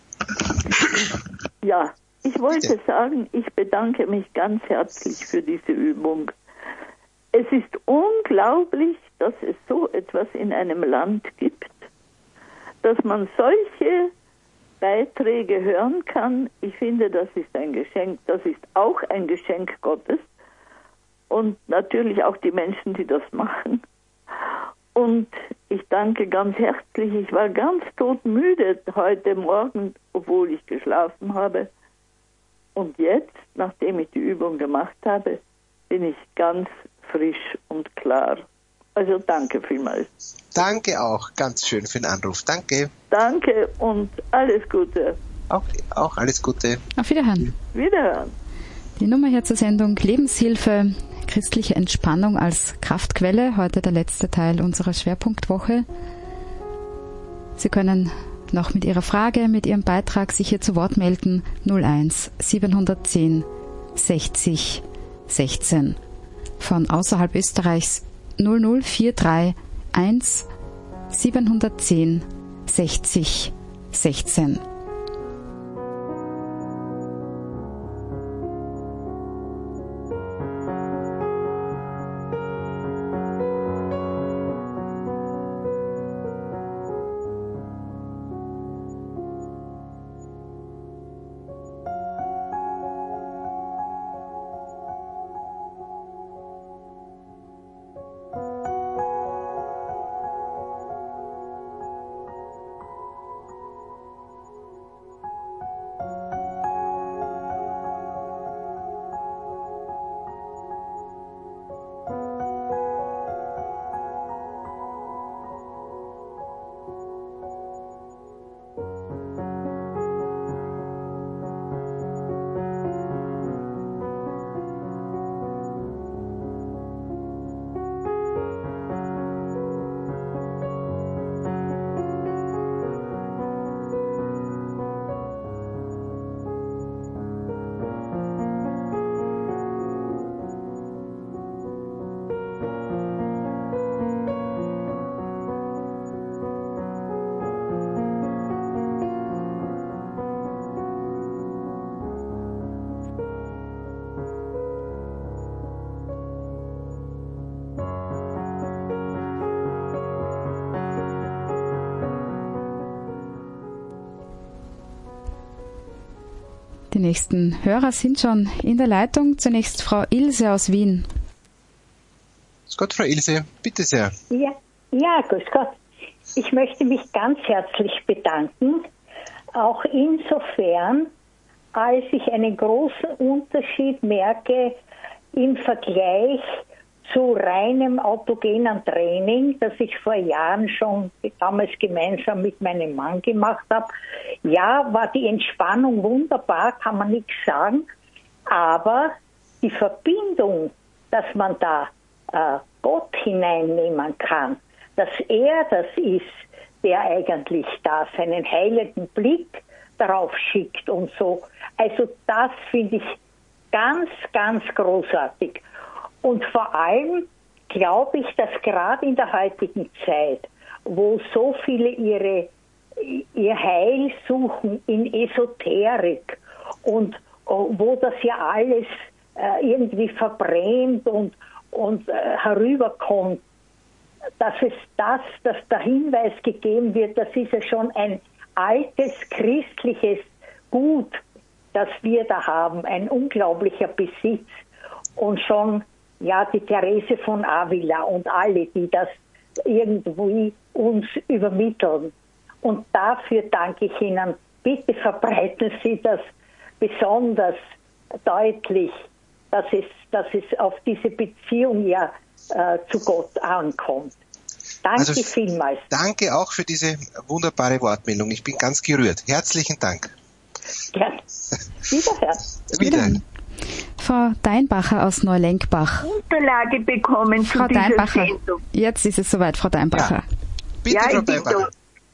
Ja, ich wollte sagen, ich bedanke mich ganz herzlich für diese Übung. Es ist unglaublich, dass es so etwas in einem Land gibt, dass man solche Beiträge hören kann. Ich finde, das ist ein Geschenk. Das ist auch ein Geschenk Gottes und natürlich auch die Menschen, die das machen. Und ich danke ganz herzlich. Ich war ganz todmüde heute Morgen, obwohl ich geschlafen habe. Und jetzt, nachdem ich die Übung gemacht habe, bin ich ganz frisch und klar. Also danke vielmals. Danke auch, ganz schön für den Anruf. Danke. Danke und alles Gute. Auch alles Gute. Auf Wiederhören. Wiederhören. Die Nummer hier zur Sendung Lebenshilfe, christliche Entspannung als Kraftquelle. Heute der letzte Teil unserer Schwerpunktwoche. Sie können noch mit Ihrer Frage, mit Ihrem Beitrag sich hier zu Wort melden. 01 710 60 16. Von außerhalb Österreichs 0043 1 710 60 16. Die nächsten Hörer sind schon in der Leitung. Zunächst Frau Ilse aus Wien. Grüß Gott, Frau Ilse, bitte sehr. Ja, grüß Gott. Ich möchte mich ganz herzlich bedanken, auch insofern, als ich einen großen Unterschied merke im Vergleich zu reinem autogenen Training, das ich vor Jahren schon damals gemeinsam mit meinem Mann gemacht habe. Ja, war die Entspannung wunderbar, kann man nichts sagen, aber die Verbindung, dass man da Gott hineinnehmen kann, dass er das ist, der eigentlich da seinen heiligen Blick darauf schickt und so. Also das finde ich ganz, ganz großartig. Und vor allem glaube ich, dass gerade in der heutigen Zeit, wo so viele ihre ihr Heil suchen in Esoterik und wo das ja alles irgendwie verbrennt und herüberkommt, dass der Hinweis gegeben wird, das ist ja schon ein altes christliches Gut, das wir da haben, ein unglaublicher Besitz. Und schon, ja, die Therese von Avila und alle, die das irgendwie uns übermitteln. Und dafür danke ich Ihnen. Bitte verbreiten Sie das besonders deutlich, dass es auf diese Beziehung ja zu Gott ankommt. Danke vielmals. Danke auch für diese wunderbare Wortmeldung. Ich bin ganz gerührt. Herzlichen Dank. Gerne. Wiederhören. Wiederhören. Frau Deinbacher aus Neulenkbach. Unterlage bekommen Frau zu dieser Deinbacher, Sendung. jetzt ist es soweit, Frau Deinbacher. Ja. Bitte, Ja, Frau Deinbacher.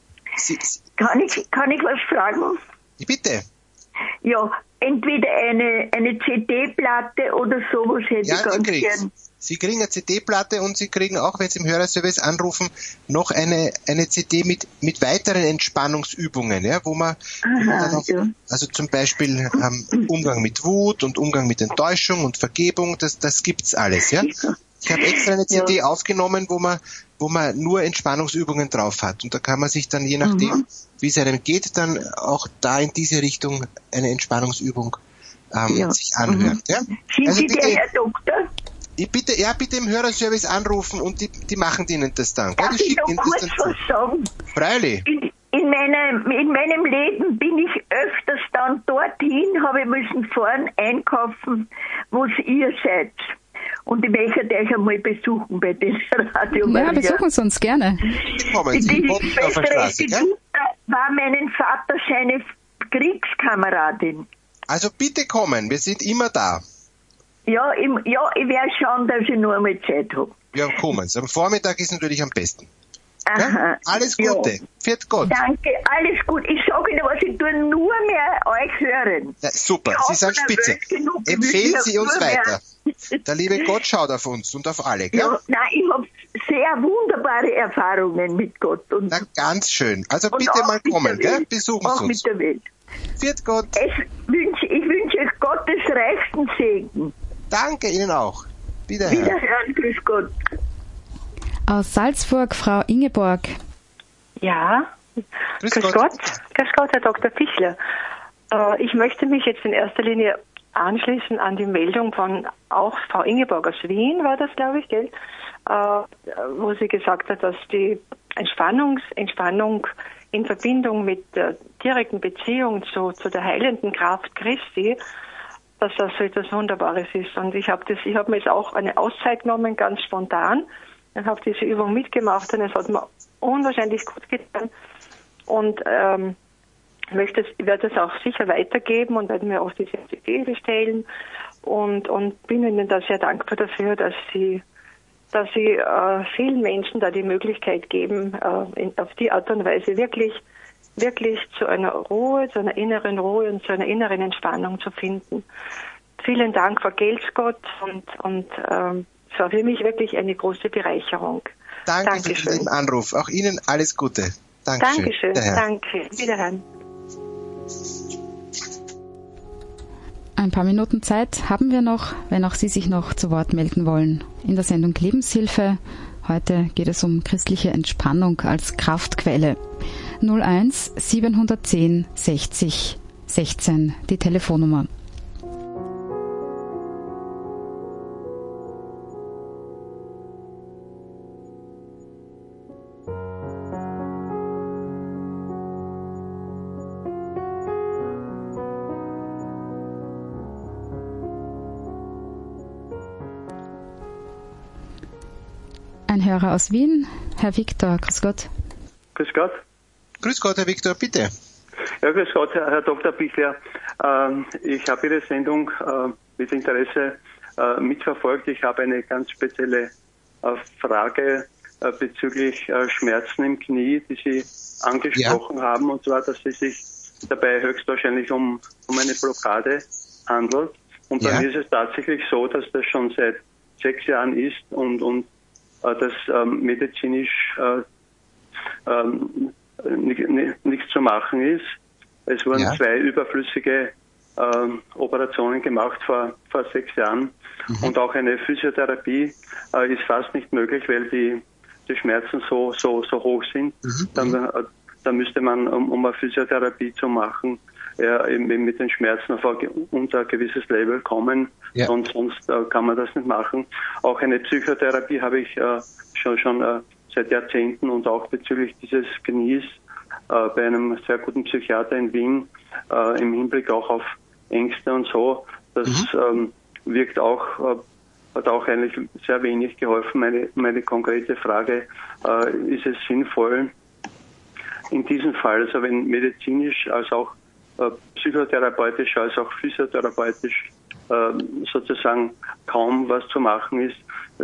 Kann ich was fragen? Bitte. Ja, entweder eine CD-Platte oder sowas hätte ich ganz gern. Sie kriegen eine CD-Platte und Sie kriegen auch, wenn Sie im Hörerservice anrufen, noch eine CD mit weiteren Entspannungsübungen, ja, wo man dann auch, also zum Beispiel Umgang mit Wut und Umgang mit Enttäuschung und Vergebung, das gibt's alles, ja. Ich habe extra eine CD aufgenommen, wo man nur Entspannungsübungen drauf hat. Und da kann man sich dann, je nachdem, wie es einem geht, dann auch da in diese Richtung eine Entspannungsübung sich anhören. Ja? Sind Also Sie der Herr Doktor? Bitte im Hörerservice anrufen und die machen Ihnen das dann. Darf Die ich schicken noch Ihnen kurz das dann was sagen? Freilich. In meinem Leben bin ich öfters dann dorthin, habe müssen fahren, einkaufen, wo ihr seid. Und ich möchte euch einmal besuchen bei den Radio Maria. Ja, besuchen Sie uns gerne. Kommen Sie, Die Boden auf der Straße, Schwester gell? war meinen Vater seine Kriegskameradin. Also bitte kommen, wir sind immer da. Ja, ich werde schauen, dass ich nur einmal Zeit habe. Ja, kommen Sie. Am Vormittag ist natürlich am besten. Aha. Ja? Alles Gute. Ja. Viert Gott. Danke, alles gut. Ich sage Ihnen was, ich tue nur mehr euch hören. Ja, super, Ich Sie sind hoffe, spitze. nervös genug, ich Empfehlen will Sie uns nur mehr. weiter. Der liebe Gott schaut auf uns und auf alle, gell? Ja, nein, ich habe sehr wunderbare Erfahrungen mit Gott. Und Na, ganz schön. Also und bitte auch mal mit kommen, der gell? Welt. Besuchen Auch Sie uns. mit der Welt. Viert Gott. Ich wünsche euch Gottes reichsten Segen. Danke Ihnen auch. Wiederhören. Wiederhören, grüß Gott. Aus Salzburg, Frau Ingeborg. Ja, Grüß Grüß Gott, Herr Dr. Pichler. Ich möchte mich jetzt in erster Linie anschließen an die Meldung von auch Frau Ingeborg aus Wien, war das, glaube ich, gell? Wo sie gesagt hat, dass die Entspannung in Verbindung mit der direkten Beziehung zu der heilenden Kraft Christi, dass das so etwas Wunderbares ist. Und ich habe mir jetzt auch eine Auszeit genommen, ganz spontan. Ich habe diese Übung mitgemacht und es hat mir unwahrscheinlich gut getan. Und ich werde das auch sicher weitergeben und werde mir auch diese CD bestellen und bin Ihnen da sehr dankbar dafür, dass Sie vielen Menschen da die Möglichkeit geben, auf die Art und Weise wirklich zu einer Ruhe, zu einer inneren Ruhe und zu einer inneren Entspannung zu finden. Vielen Dank, vergelt's Gott und es war für mich wirklich eine große Bereicherung. Danke für den Anruf. Auch Ihnen alles Gute. Dankeschön. Danke. Wiederhören. Ein paar Minuten Zeit haben wir noch, wenn auch Sie sich noch zu Wort melden wollen. In der Sendung Lebenshilfe. Heute geht es um christliche Entspannung als Kraftquelle. 01 710 60 16, die Telefonnummer. Ein Hörer aus Wien, Herr Viktor, grüß Gott. Grüß Gott. Grüß Gott, Herr Viktor, bitte. Ja, grüß Gott, Herr Dr. Pichler. Ich habe Ihre Sendung mit Interesse mitverfolgt. Ich habe eine ganz spezielle Frage bezüglich Schmerzen im Knie, die Sie angesprochen haben, und zwar, dass es sich dabei höchstwahrscheinlich um eine Blockade handelt. Und bei mir ist es tatsächlich so, dass das schon seit 6 Jahren ist und das medizinisch nichts zu machen ist. Es wurden 2 überflüssige Operationen gemacht vor 6 Jahren. Und auch eine Physiotherapie ist fast nicht möglich, weil die Schmerzen so hoch sind. Dann müsste man, um eine Physiotherapie zu machen, eben mit den Schmerzen auf unter ein gewisses Level kommen. Ja. Sonst kann man das nicht machen. Auch eine Psychotherapie habe ich schon seit Jahrzehnten und auch bezüglich dieses Knies bei einem sehr guten Psychiater in Wien im Hinblick auch auf Ängste und so. Das wirkt auch, hat auch eigentlich sehr wenig geholfen. Meine konkrete Frage, ist es sinnvoll, in diesem Fall, also wenn medizinisch als auch psychotherapeutisch als auch physiotherapeutisch sozusagen kaum was zu machen ist,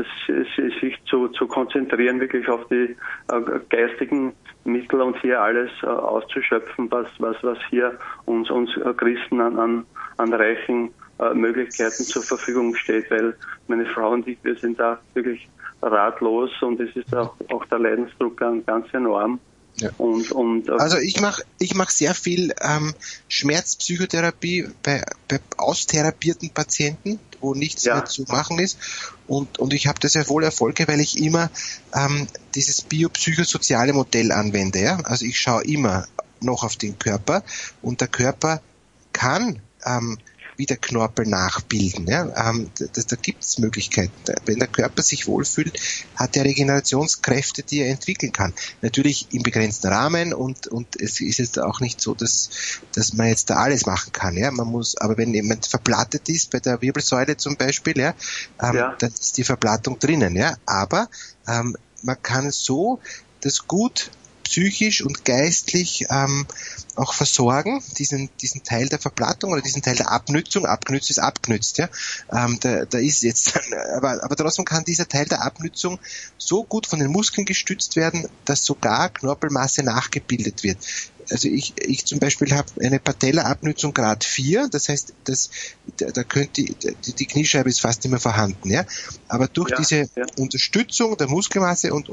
sich zu konzentrieren wirklich auf die geistigen Mittel und hier alles auszuschöpfen, was hier uns Christen an reichen Möglichkeiten zur Verfügung steht, weil meine Frau und ich, wir sind da wirklich ratlos und es ist auch der Leidensdruck ganz enorm. Ja. Also ich mach sehr viel Schmerzpsychotherapie bei austherapierten Patienten, wo nichts mehr zu machen ist, und ich habe da sehr wohl Erfolge, weil ich immer dieses biopsychosoziale Modell anwende. Ja? Also ich schaue immer noch auf den Körper, und der Körper kann wieder Knorpel nachbilden. Ja? Da gibt es Möglichkeiten. Wenn der Körper sich wohlfühlt, hat er Regenerationskräfte, die er entwickeln kann. Natürlich im begrenzten Rahmen, und es ist jetzt auch nicht so, dass man jetzt da alles machen kann. Ja? Aber wenn jemand verplattet ist, bei der Wirbelsäule zum Beispiel, dann ist die Verplattung drinnen. Ja? Aber man kann so das gut psychisch und geistlich auch versorgen, diesen Teil der Verplattung oder diesen Teil der Abnützung. Abgenützt ist abgenützt, ja. Da ist jetzt, aber trotzdem kann dieser Teil der Abnützung so gut von den Muskeln gestützt werden, dass sogar Knorpelmasse nachgebildet wird. Also ich zum Beispiel habe eine Patellaabnützung Grad 4, das heißt, da könnte die Kniescheibe ist fast nicht mehr vorhanden, ja. Aber durch diese Unterstützung der Muskelmasse und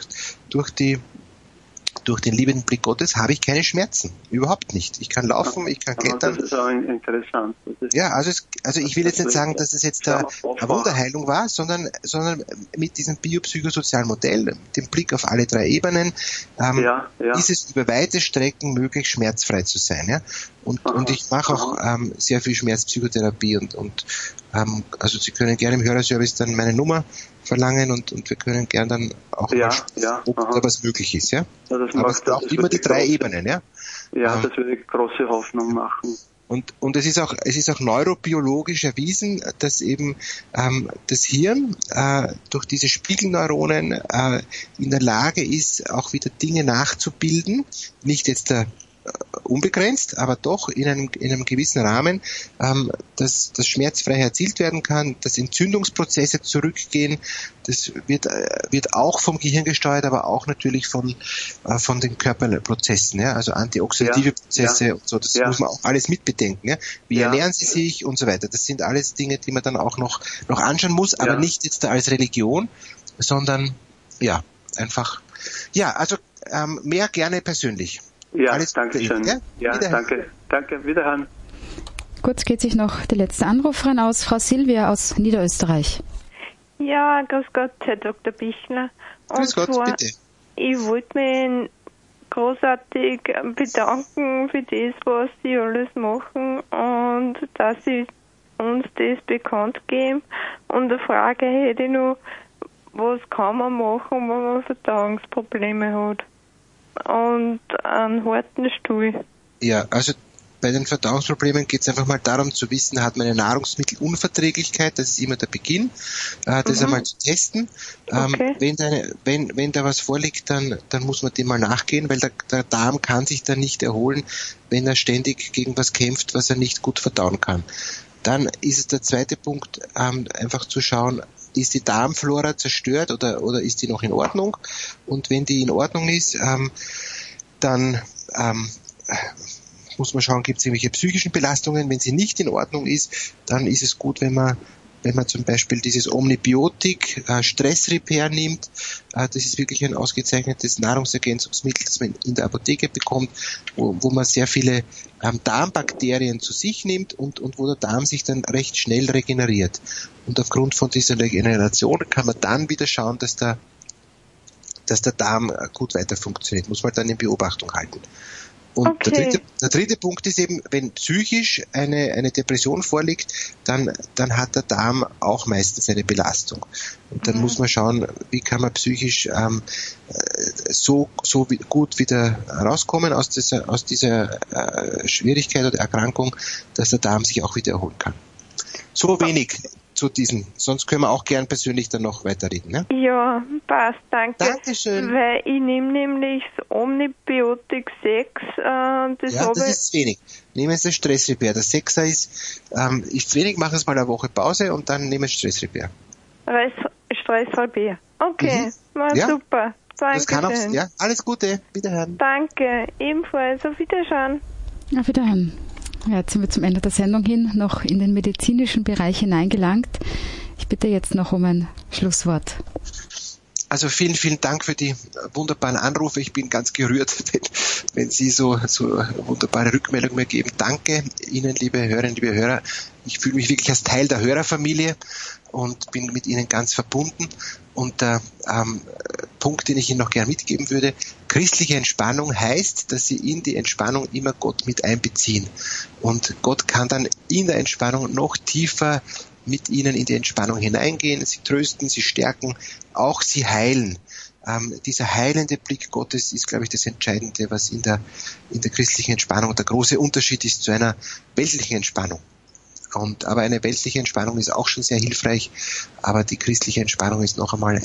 durch den liebenden Blick Gottes habe ich keine Schmerzen. Überhaupt nicht. Ich kann laufen, ich kann klettern. Das ist auch interessant. Also ich will jetzt nicht sagen, dass es jetzt eine Wunderheilung war, sondern mit diesem biopsychosozialen Modell, dem Blick auf alle 3 Ebenen, ist es über weite Strecken möglich, schmerzfrei zu sein. Ja? Und ich mache auch sehr viel Schmerzpsychotherapie und also Sie können gerne im Hörerservice dann meine Nummer verlangen und wir können gern dann auch mal schauen, ob da was möglich ist, ja. Aber es braucht immer die 3 Ebenen, ja. Ja, das würde große Hoffnung machen. Und es ist auch neurobiologisch erwiesen, dass eben das Hirn durch diese Spiegelneuronen in der Lage ist, auch wieder Dinge nachzubilden, nicht jetzt unbegrenzt, aber doch in einem gewissen Rahmen, dass schmerzfrei erzielt werden kann, dass Entzündungsprozesse zurückgehen. Das wird auch vom Gehirn gesteuert, aber auch natürlich von den Körperprozessen, ja, also antioxidative Prozesse und so. Das muss man auch alles mitbedenken. Ja. Wie ernähren Sie sich und so weiter. Das sind alles Dinge, die man dann auch noch anschauen muss, aber nicht jetzt da als Religion, sondern einfach also mehr gerne persönlich. Ja, alles danke schön. Ja, danke. Wiederhören. Kurz geht sich noch die letzte Anruferin aus, Frau Silvia aus Niederösterreich. Ja, grüß Gott, Herr Dr. Bichler. Grüß Gott, bitte. Ich wollte mich großartig bedanken für das, was Sie alles machen und dass Sie uns das bekannt geben. Und eine Frage hätte ich noch, was kann man machen, wenn man Verdauungsprobleme hat? Und einen harten Stuhl. Ja, also bei den Verdauungsproblemen geht es einfach mal darum zu wissen, hat man eine Nahrungsmittelunverträglichkeit, das ist immer der Beginn, das einmal zu testen. Okay. Wenn da was vorliegt, dann muss man dem mal nachgehen, weil der Darm kann sich dann nicht erholen, wenn er ständig gegen was kämpft, was er nicht gut verdauen kann. Dann ist es der zweite Punkt, einfach zu schauen, ist die Darmflora zerstört oder ist die noch in Ordnung? Und wenn die in Ordnung ist, dann muss man schauen, gibt es irgendwelche psychischen Belastungen. Wenn sie nicht in Ordnung ist, dann ist es gut, wenn man wenn man zum Beispiel dieses Omnibiotik Stress Repair nimmt, das ist wirklich ein ausgezeichnetes Nahrungsergänzungsmittel, das man in der Apotheke bekommt, wo man sehr viele Darmbakterien zu sich nimmt und wo der Darm sich dann recht schnell regeneriert. Und aufgrund von dieser Regeneration kann man dann wieder schauen, dass der Darm gut weiter funktioniert. Muss man dann in Beobachtung halten. Und okay. der dritte Punkt ist eben, wenn psychisch eine Depression vorliegt, dann hat der Darm auch meistens eine Belastung. Und dann muss man schauen, wie kann man psychisch so gut wieder rauskommen aus dieser Schwierigkeit oder Erkrankung, dass der Darm sich auch wieder erholen kann. So wenig zu diesen, sonst können wir auch gern persönlich dann noch weiterreden. Ne? Ja, passt, danke. Dankeschön. Weil ich nehme nämlich das Omnibiotik 6. Das ist wenig. Nehmen Sie Stress Repair. Der 6er ist wenig, machen Sie mal eine Woche Pause und dann nehmen Sie Stress Repair. Stress Repair. Okay, super. Danke. Das kann auch, ja, alles Gute. Wiederhören. Danke, ebenfalls. Auf Wiederschauen. Auf Wiederhören. Ja, jetzt sind wir zum Ende der Sendung hin noch in den medizinischen Bereich hineingelangt. Ich bitte jetzt noch um ein Schlusswort. Also vielen, vielen Dank für die wunderbaren Anrufe. Ich bin ganz gerührt, wenn Sie so wunderbare Rückmeldungen mir geben. Danke Ihnen, liebe Hörerinnen, liebe Hörer. Ich fühle mich wirklich als Teil der Hörerfamilie und bin mit Ihnen ganz verbunden. Und der Punkt, den ich Ihnen noch gerne mitgeben würde, christliche Entspannung heißt, dass Sie in die Entspannung immer Gott mit einbeziehen. Und Gott kann dann in der Entspannung noch tiefer mit Ihnen in die Entspannung hineingehen. Sie trösten, Sie stärken, auch Sie heilen. Dieser heilende Blick Gottes ist, glaube ich, das Entscheidende, was in der christlichen Entspannung der große Unterschied ist zu einer weltlichen Entspannung. Aber eine weltliche Entspannung ist auch schon sehr hilfreich, aber die christliche Entspannung ist noch einmal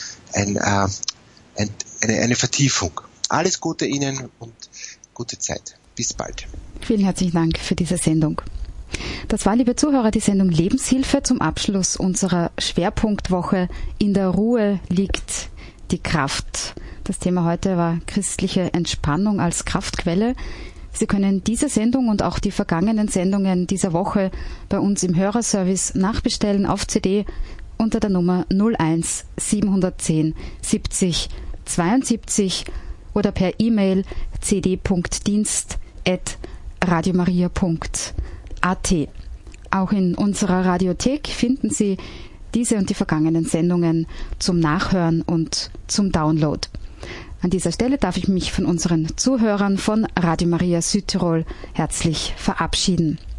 eine Vertiefung. Alles Gute Ihnen und gute Zeit. Bis bald. Vielen herzlichen Dank für diese Sendung. Das war, liebe Zuhörer, die Sendung Lebenshilfe zum Abschluss unserer Schwerpunktwoche. In der Ruhe liegt die Kraft. Das Thema heute war christliche Entspannung als Kraftquelle. Sie können diese Sendung und auch die vergangenen Sendungen dieser Woche bei uns im Hörerservice nachbestellen auf CD unter der Nummer 01 710 70 72 oder per E-Mail cd.dienst@radiomaria.at. Auch in unserer Radiothek finden Sie diese und die vergangenen Sendungen zum Nachhören und zum Download. An dieser Stelle darf ich mich von unseren Zuhörern von Radio Maria Südtirol herzlich verabschieden.